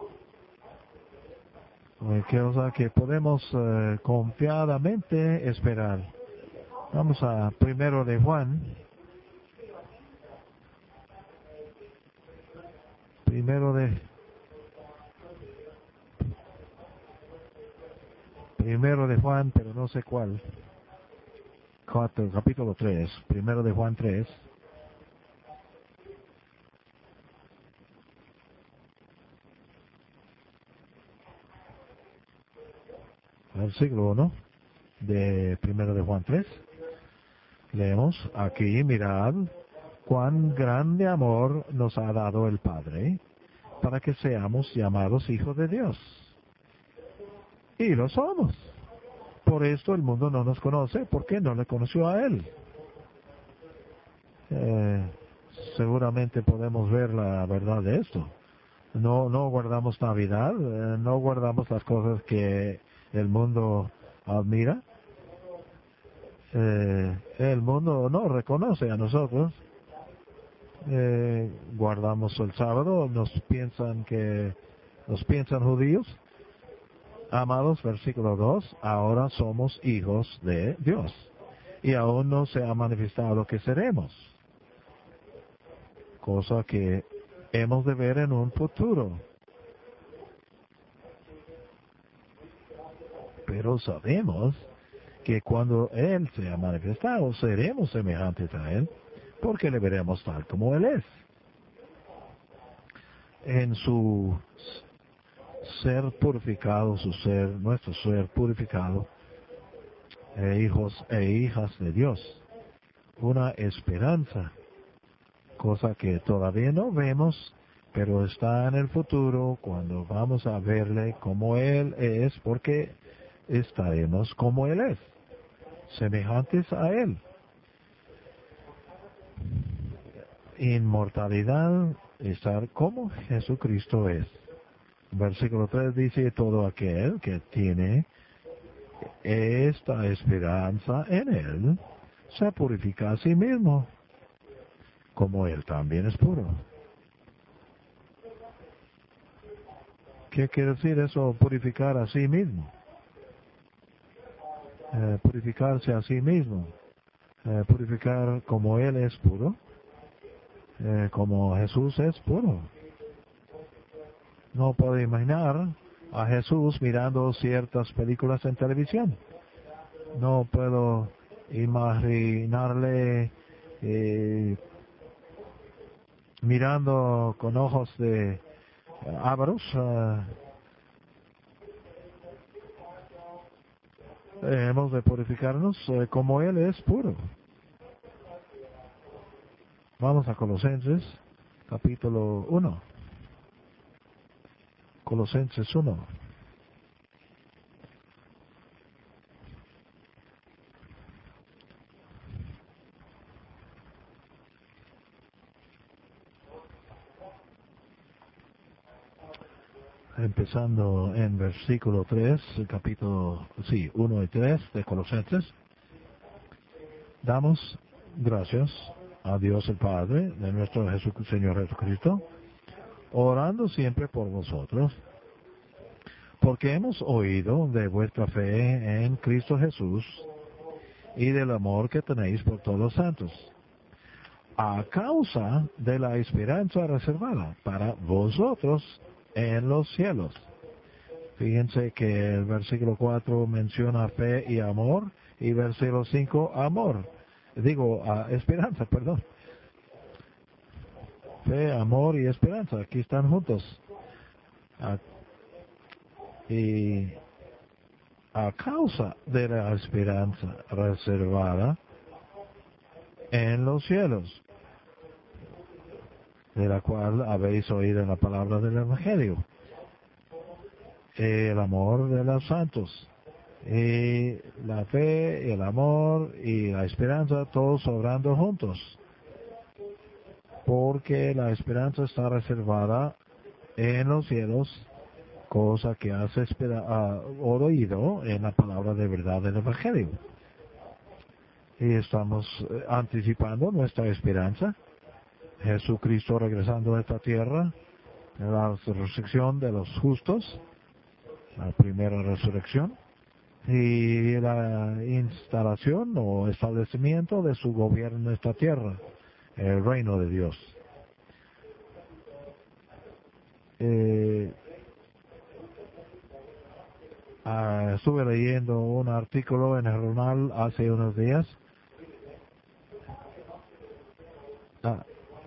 Speaker 1: cosa que podemos eh, confiadamente esperar. Vamos a primero de Juan, primero de primero de Juan, pero no sé cuál, capítulo tres, primero de Juan tres. Versículo uno de primero de Juan tres. Leemos aquí, mirad cuán grande amor nos ha dado el Padre para que seamos llamados hijos de Dios. Y lo somos. Por esto el mundo no nos conoce, porque no le conoció a Él. Eh, seguramente podemos ver la verdad de esto. No, no guardamos Navidad, eh, no guardamos las cosas que el mundo admira. Eh, el mundo no reconoce a nosotros. Eh, guardamos el sábado, nos piensan que nos piensan judíos. Amados, versículo dos, ahora somos hijos de Dios y aún no se ha manifestado que seremos, cosa que hemos de ver en un futuro. Pero sabemos que cuando Él sea manifestado, seremos semejantes a Él, porque le veremos tal como Él es. En su ser purificado, su ser, nuestro ser purificado, e hijos e hijas de Dios. Una esperanza, cosa que todavía no vemos, pero está en el futuro cuando vamos a verle como Él es, porque estaremos como Él es, semejantes a Él. Inmortalidad, estar como Jesucristo es. Versículo tres dice, todo aquel que tiene esta esperanza en Él, se purifica a sí mismo, como Él también es puro. ¿Qué quiere decir eso, purificar a sí mismo? Eh, purificarse a sí mismo. Eh, purificar como Él es puro, eh, como Jesús es puro. No puedo imaginar a Jesús mirando ciertas películas en televisión. No puedo imaginarle eh, mirando con ojos de uh, ávaros. Uh, hemos de purificarnos uh, como Él es puro. Vamos a Colosenses, capítulo uno. Colosenses uno. Empezando en versículo tres, el capítulo, sí, uno y tres de Colosenses. Damos gracias a Dios el Padre de nuestro Jesu, Señor Jesucristo, orando siempre por vosotros, porque hemos oído de vuestra fe en Cristo Jesús y del amor que tenéis por todos los santos, a causa de la esperanza reservada para vosotros en los cielos. Fíjense que el versículo cuatro menciona fe y amor, y versículo cinco, amor. Digo, uh, esperanza, perdón. Fe, amor y esperanza, aquí están juntos. Uh, y a causa de la esperanza reservada en los cielos, de la cual habéis oído la palabra del Evangelio, el amor de los santos, y la fe, el amor y la esperanza, todos obrando juntos, porque la esperanza está reservada en los cielos, cosa que has espera, uh, oído en la palabra de verdad del Evangelio. Y estamos anticipando nuestra esperanza, Jesucristo regresando a esta tierra, la resurrección de los justos, la primera resurrección, y la instalación o establecimiento de su gobierno en esta tierra, el reino de Dios. Eh, ah, estuve leyendo un artículo en el jornal hace unos días. Ah,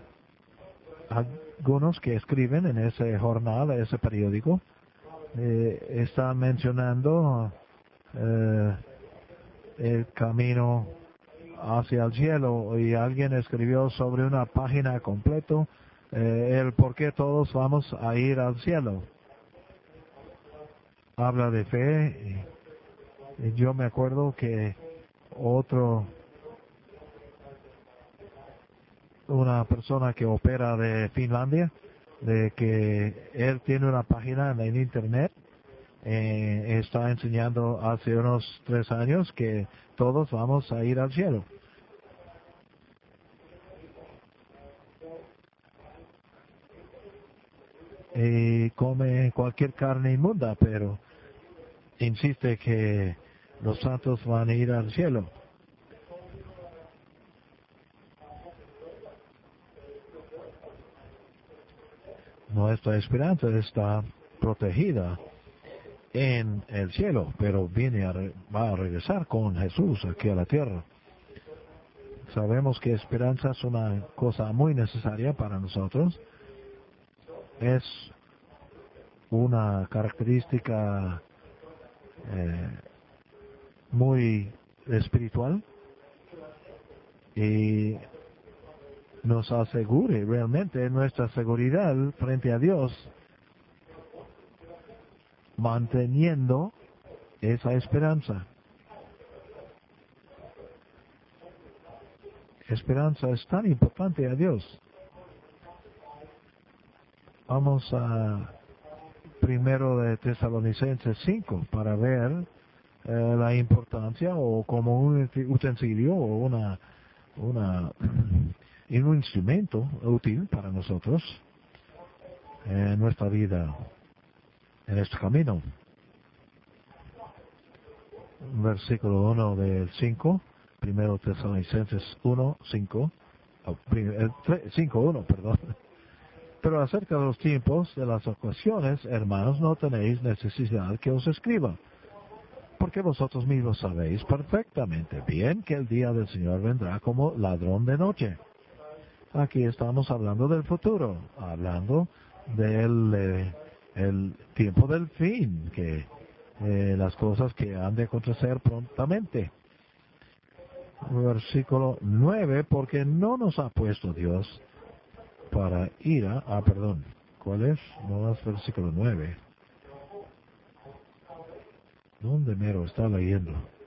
Speaker 1: algunos que escriben en ese jornal, ese periódico, eh, están mencionando eh, el camino hacia el cielo, y alguien escribió sobre una página completo eh, el por qué todos vamos a ir al cielo. Habla de fe, y, y yo me acuerdo que otro una persona que opera de Finlandia, de que él tiene una página en el internet, eh, está enseñando hace unos tres años que todos vamos a ir al cielo. Y come cualquier carne inmunda, pero insiste que los santos van a ir al cielo. Nuestra esperanza está protegida en el cielo, pero viene a re, va a regresar con Jesús aquí a la tierra. Sabemos que esperanza es una cosa muy necesaria para nosotros. Es una característica eh, muy espiritual y nos asegure realmente nuestra seguridad frente a Dios, manteniendo esa esperanza. Esperanza es tan importante a Dios. Vamos a primero de Tesalonicenses cinco para ver eh, la importancia, o como un utensilio o una, una un instrumento útil para nosotros en nuestra vida, en este camino. Versículo uno del cinco, primero Tesalonicenses uno, cinco, cinco, uno, perdón. Pero acerca de los tiempos de las ocasiones, hermanos, no tenéis necesidad que os escriba, porque vosotros mismos sabéis perfectamente bien que el día del Señor vendrá como ladrón de noche. Aquí estamos hablando del futuro, hablando del eh, el tiempo del fin, que eh, las cosas que han de acontecer prontamente. Versículo nueve, porque no nos ha puesto Dios para ira. Ah, perdón. ¿Cuál es? No es versículo nueve. ¿Dónde mero está leyendo?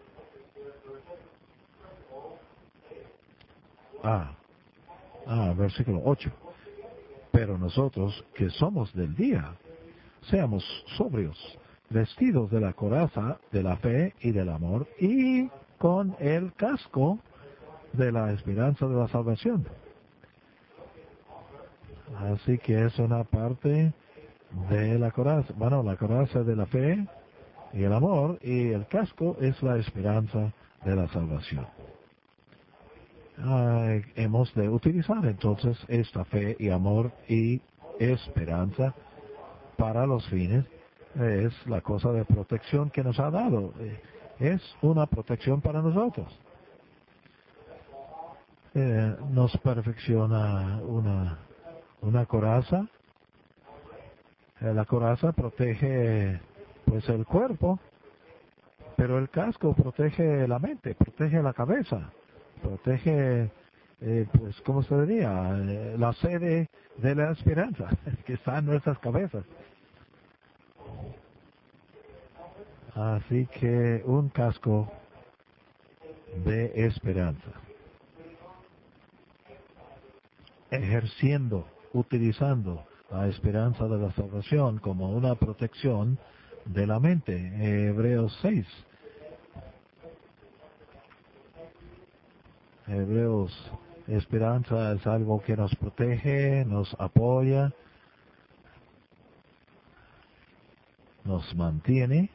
Speaker 1: Ah, ah, versículo ocho. Pero nosotros, que somos del día, seamos sobrios, vestidos de la coraza de la fe y del amor, y con el casco de la esperanza de la salvación. Así que es una parte de la coraza, bueno, la coraza de la fe y el amor, y el casco es la esperanza de la salvación. Ah, hemos de utilizar entonces esta fe y amor y esperanza para los fines. Es la cosa de protección que nos ha dado. Es una protección para nosotros. Eh, nos perfecciona una, una coraza. Eh, la coraza protege pues el cuerpo, pero el casco protege la mente, protege la cabeza, protege, eh, pues, ¿cómo se diría? Eh, la sede de la esperanza que está en nuestras cabezas. Así que un casco de esperanza, ejerciendo, utilizando la esperanza de la salvación como una protección de la mente. Hebreos seis. Hebreos, esperanza es algo que nos protege, nos apoya, nos mantiene.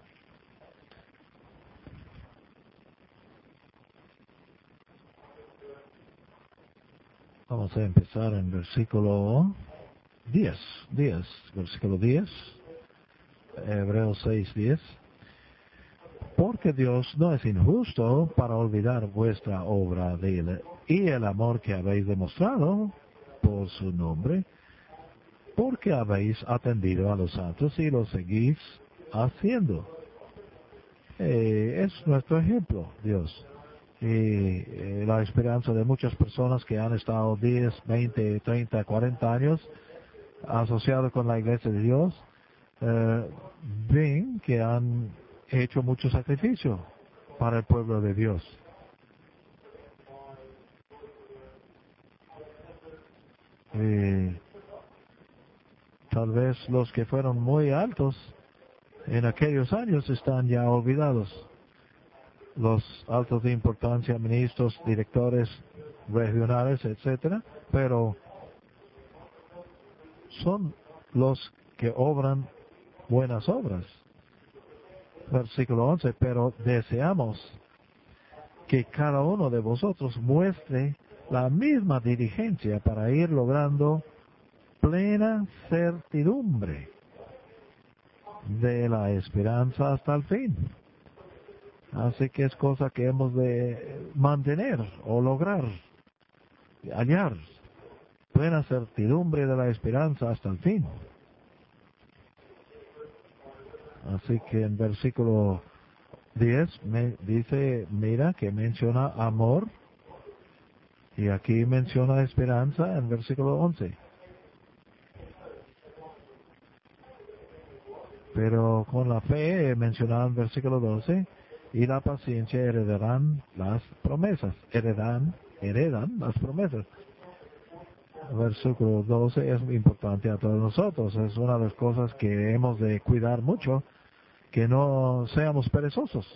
Speaker 1: Vamos a empezar en versículo diez, diez, versículo diez, Hebreos seis, diez. Porque Dios no es injusto para olvidar vuestra obra de él y el amor que habéis demostrado por su nombre, porque habéis atendido a los santos y lo seguís haciendo. Eh, es nuestro ejemplo, Dios. Y eh, la esperanza de muchas personas que han estado diez, veinte, treinta, cuarenta años asociados con la iglesia de Dios, eh, ven que han hecho mucho sacrificio para el pueblo de Dios. Y tal vez los que fueron muy altos en aquellos años están ya olvidados. Los altos de importancia, ministros, directores regionales, etcétera, pero son los que obran buenas obras. Versículo once, pero deseamos que cada uno de vosotros muestre la misma diligencia para ir logrando plena certidumbre de la esperanza hasta el fin. Así que es cosa que hemos de mantener o lograr, hallar plena certidumbre de la esperanza hasta el fin. Así que en versículo diez me dice, mira, que menciona amor, y aquí menciona esperanza en versículo once. Pero con la fe mencionado en versículo doce, y la paciencia heredarán las promesas, heredan, heredan las promesas. Versículo doce es muy importante a todos nosotros, es una de las cosas que hemos de cuidar mucho, que no seamos perezosos,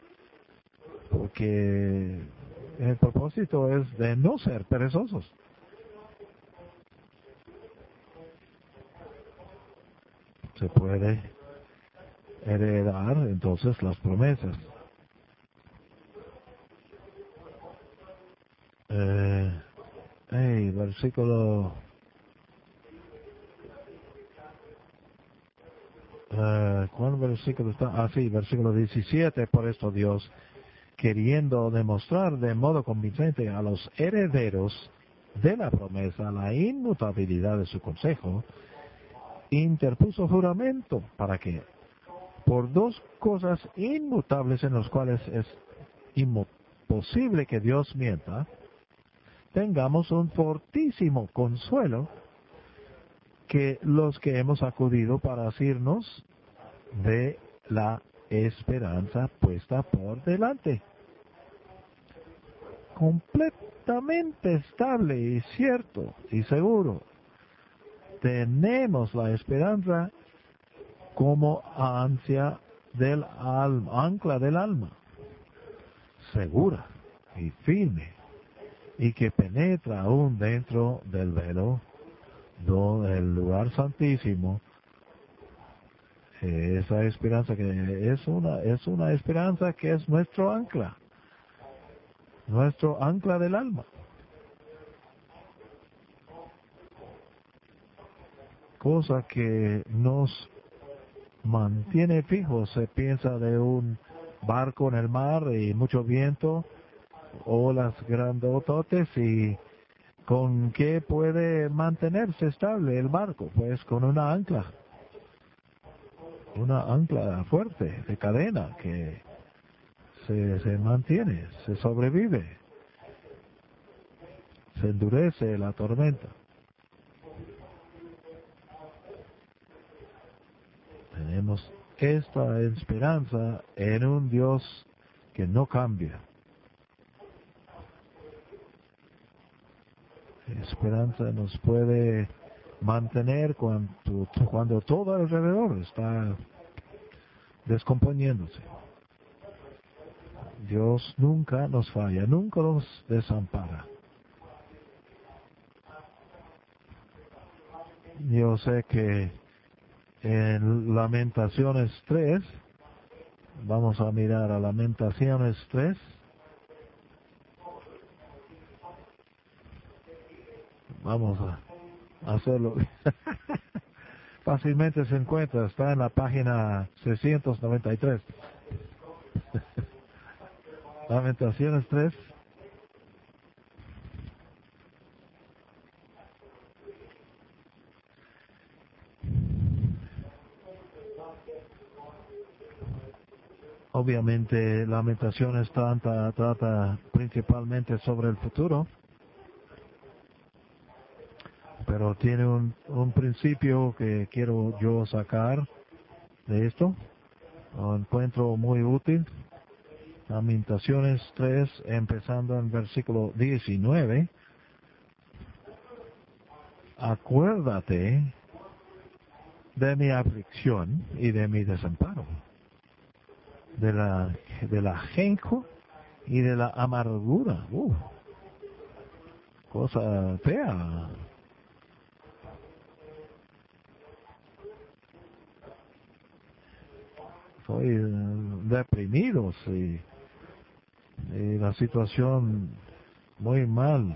Speaker 1: porque el propósito es de no ser perezosos. Se puede heredar entonces las promesas. Eh, hey, versículo Uh, ¿Cuál versículo está? Ah, sí, versículo diecisiete. Por esto Dios, queriendo demostrar de modo convincente a los herederos de la promesa la inmutabilidad de su consejo, interpuso juramento para que, por dos cosas inmutables en las cuales es imposible que Dios mienta, tengamos un fortísimo consuelo, que los que hemos acudido para asirnos de la esperanza puesta por delante. Completamente estable y cierto y seguro, tenemos la esperanza como ansia del alma, ancla del alma, segura y firme, y que penetra aún dentro del velo del lugar santísimo. Esa esperanza que es una es una esperanza que es nuestro ancla, nuestro ancla del alma. Cosa que nos mantiene fijos. Se piensa de un barco en el mar y mucho viento, olas grandototes, y ¿con qué puede mantenerse estable el barco? Pues con una ancla. Una ancla fuerte, de cadena, que se, se mantiene, se sobrevive, se endurece la tormenta. Tenemos esta esperanza en un Dios que no cambia. Esperanza nos puede mantener cuando, cuando todo alrededor está descomponiéndose. Dios nunca nos falla, nunca nos desampara. Yo sé que en Lamentaciones tres, vamos a mirar a Lamentaciones tres, vamos a hacerlo. Fácilmente se encuentra, está en la página seiscientos noventa y tres. Lamentaciones tres. Obviamente, Lamentaciones trata, trata principalmente sobre el futuro, pero tiene un, un principio que quiero yo sacar de esto. Lo encuentro muy útil. Lamentaciones tres, empezando en versículo diecinueve. Acuérdate de mi aflicción y de mi desamparo, de la, de la ajenjo y de la amargura. Uh, cosa fea. Soy deprimido, sí. Y la situación muy mal.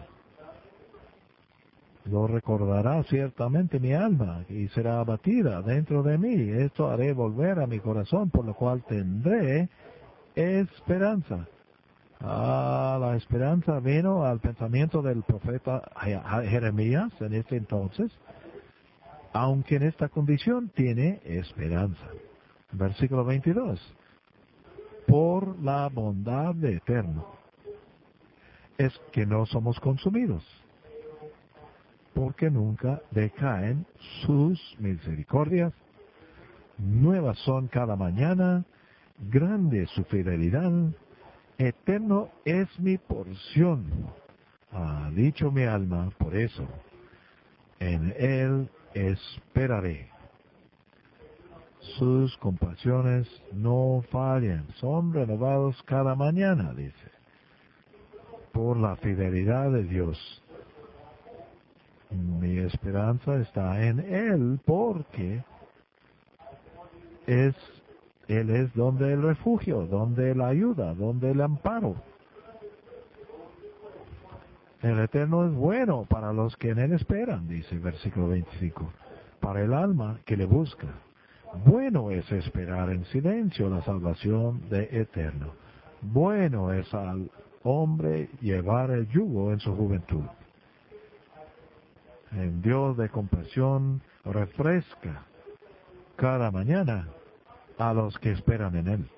Speaker 1: Lo recordará ciertamente mi alma y será abatida dentro de mí. Esto haré volver a mi corazón, por lo cual tendré esperanza. Ah, la esperanza vino al pensamiento del profeta Jeremías en este entonces, aunque en esta condición tiene esperanza. Versículo veintidós. Por la bondad de Eterno es que no somos consumidos, porque nunca decaen sus misericordias. Nuevas son cada mañana, grande es su fidelidad. Eterno es mi porción, ha dicho mi alma, por eso en él esperaré. Sus compasiones no fallan, son renovados cada mañana, dice. Por la fidelidad de Dios, mi esperanza está en él, porque es Él es donde el refugio, donde la ayuda, donde el amparo. El Eterno es bueno para los que en Él esperan, dice el versículo veinticinco, para el alma que le busca. Bueno es esperar en silencio la salvación de Eterno. Bueno es al hombre llevar el yugo en su juventud. El Dios de compasión refresca cada mañana a los que esperan en Él.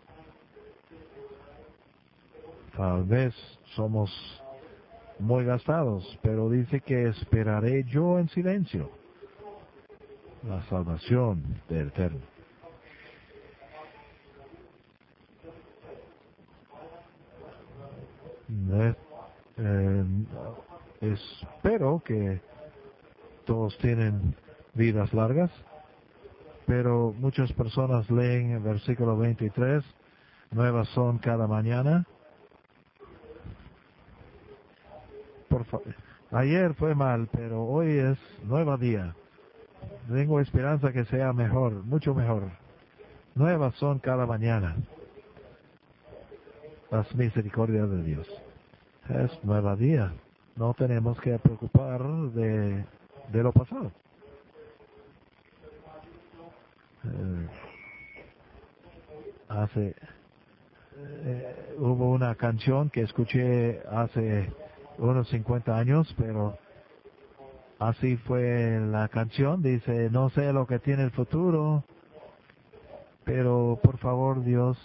Speaker 1: Tal vez somos muy gastados, pero dice que esperaré yo en silencio la salvación del Eterno. Eh, eh, espero que todos tienen vidas largas, pero muchas personas leen el versículo veintitrés, nuevas son cada mañana. Por fa- Ayer fue mal, pero hoy es nuevo día. Tengo esperanza que sea mejor, mucho mejor. Nuevas son cada mañana las misericordias de Dios. Es nuevo día. No tenemos que preocupar de, de lo pasado. Eh, hace eh, hubo una canción que escuché hace unos cincuenta años, pero así fue la canción. Dice, no sé lo que tiene el futuro, pero por favor Dios,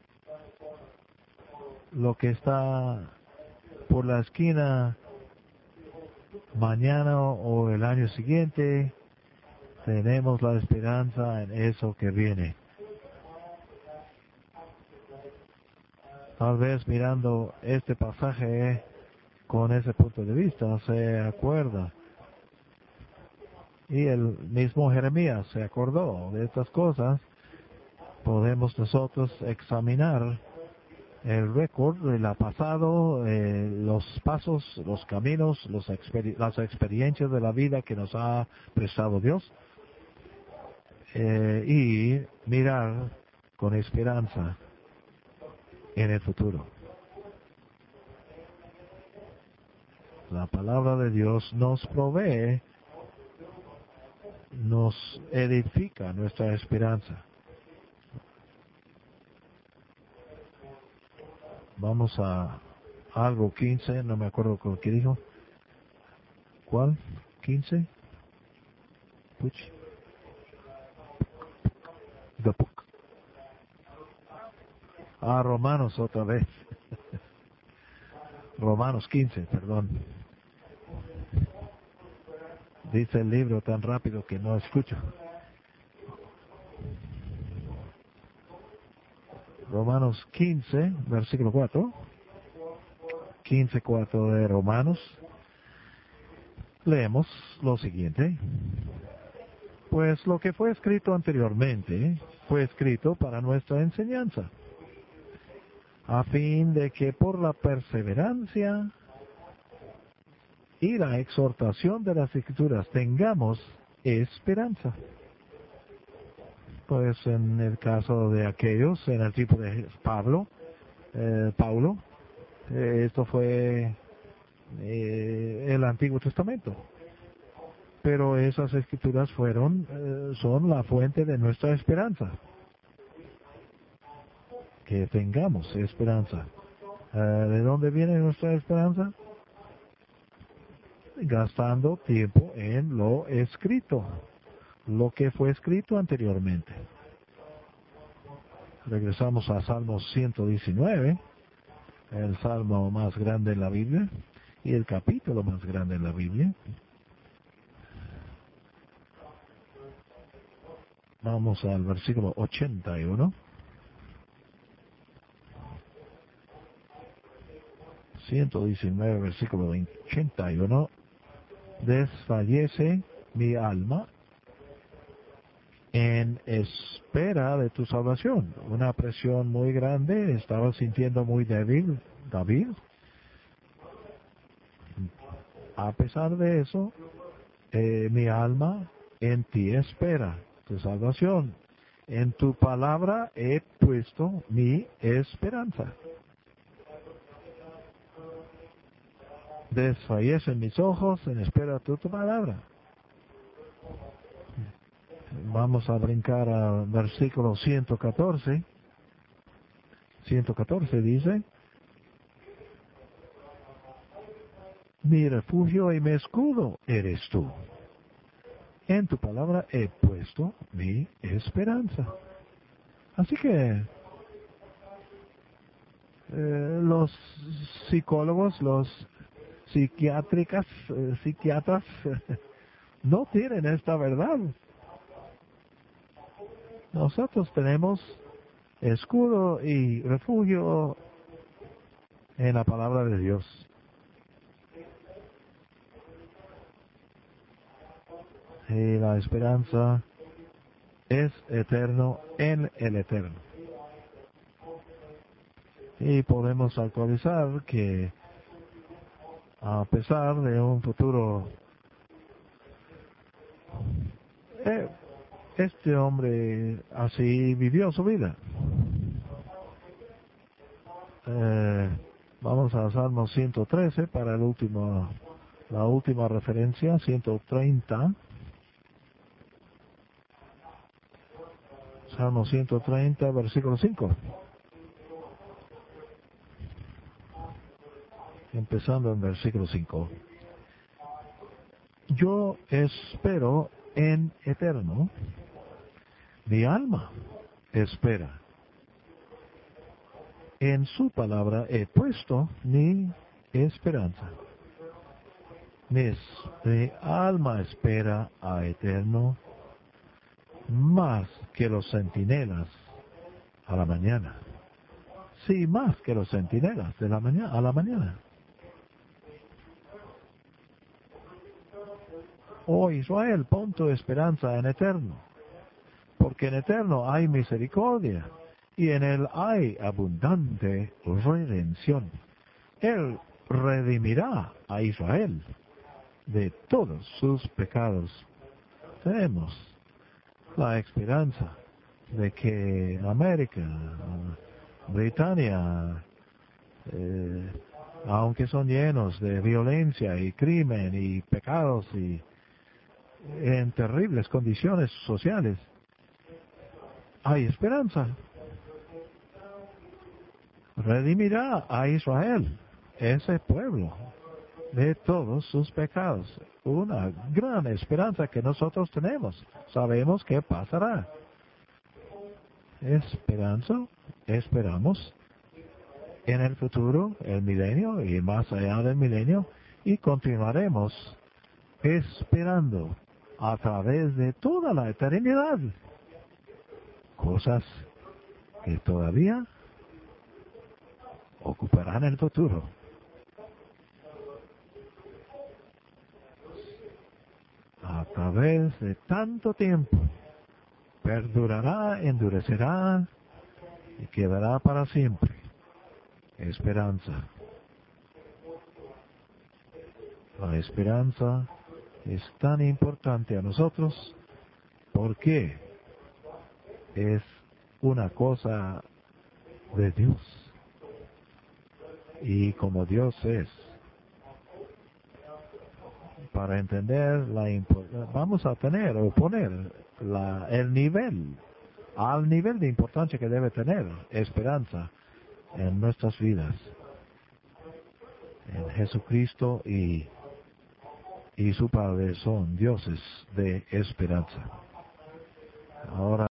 Speaker 1: lo que está por la esquina mañana o el año siguiente, tenemos la esperanza en eso que viene. Tal vez mirando este pasaje con ese punto de vista se acuerda. Y el mismo Jeremías se acordó de estas cosas. Podemos nosotros examinar el récord del pasado, eh, los pasos, los caminos, los exper- las experiencias de la vida que nos ha prestado Dios, eh, y mirar con esperanza en el futuro. La palabra de Dios nos provee, nos edifica nuestra esperanza. Vamos a algo quince, no me acuerdo con qué dijo. ¿Cuál? ¿quince? Puch. The book. Ah, Romanos otra vez. Romanos quince, perdón. Dice el libro tan rápido que no escucho. Romanos quince, versículo cuatro. quince, cuatro de Romanos. Leemos lo siguiente. Pues lo que fue escrito anteriormente fue escrito para nuestra enseñanza, a fin de que por la perseverancia y la exhortación de las Escrituras tengamos esperanza. Pues en el caso de aquellos, en el tipo de Pablo, eh, Paulo, eh, esto fue eh, el Antiguo Testamento. Pero esas escrituras fueron, eh, son la fuente de nuestra esperanza. Que tengamos esperanza. Eh, ¿De dónde viene nuestra esperanza? Gastando tiempo en lo escrito, lo que fue escrito anteriormente. Regresamos a Salmo ciento diecinueve, el salmo más grande en la Biblia y el capítulo más grande en la Biblia. Vamos al versículo ochenta y uno. ciento diecinueve, versículo ochenta y uno. Desfallece mi alma en espera de tu salvación. Una presión muy grande, estaba sintiendo muy débil David. A pesar de eso, eh, mi alma en ti espera tu salvación. En tu palabra he puesto mi esperanza. Desfallecen mis ojos en espera de tu palabra. Vamos a brincar al versículo ciento catorce. ciento catorce dice: mi refugio y mi escudo eres tú. En tu palabra he puesto mi esperanza. Así que eh, los psicólogos, los psiquiátricas, eh, psiquiatras, no tienen esta verdad. Nosotros tenemos escudo y refugio en la palabra de Dios. Y la esperanza es eterno en el eterno. Y podemos actualizar que a pesar de un futuro, eh, este hombre así vivió su vida. Eh, vamos a Salmo ciento trece para el último, la última referencia, ciento treinta. Salmo ciento treinta, versículo cinco. Empezando en versículo cinco. Yo espero en eterno, mi alma espera. En su palabra he puesto mi esperanza. Mi, mi alma espera a eterno más que los centinelas a la mañana. Sí, más que los centinelas de la mañana a la mañana. Oh Israel, pon tu esperanza en eterno, porque en eterno hay misericordia y en él hay abundante redención. Él redimirá a Israel de todos sus pecados. Tenemos la esperanza de que América, Britania, eh, aunque son llenos de violencia y crimen y pecados y en terribles condiciones sociales, hay esperanza. Redimirá a Israel, ese pueblo, de todos sus pecados. Una gran esperanza que nosotros tenemos. Sabemos que pasará. Esperanza, esperamos en el futuro, el milenio y más allá del milenio, y continuaremos esperando a través de toda la eternidad cosas que todavía ocuparán el futuro. A través de tanto tiempo perdurará, endurecerá y quedará para siempre esperanza. La esperanza es tan importante a nosotros porque es una cosa de Dios. Y como Dios es, para entender la importancia, vamos a tener o poner la, el nivel, al nivel de importancia que debe tener esperanza en nuestras vidas, en Jesucristo y, y su Padre son dioses de esperanza. Ahora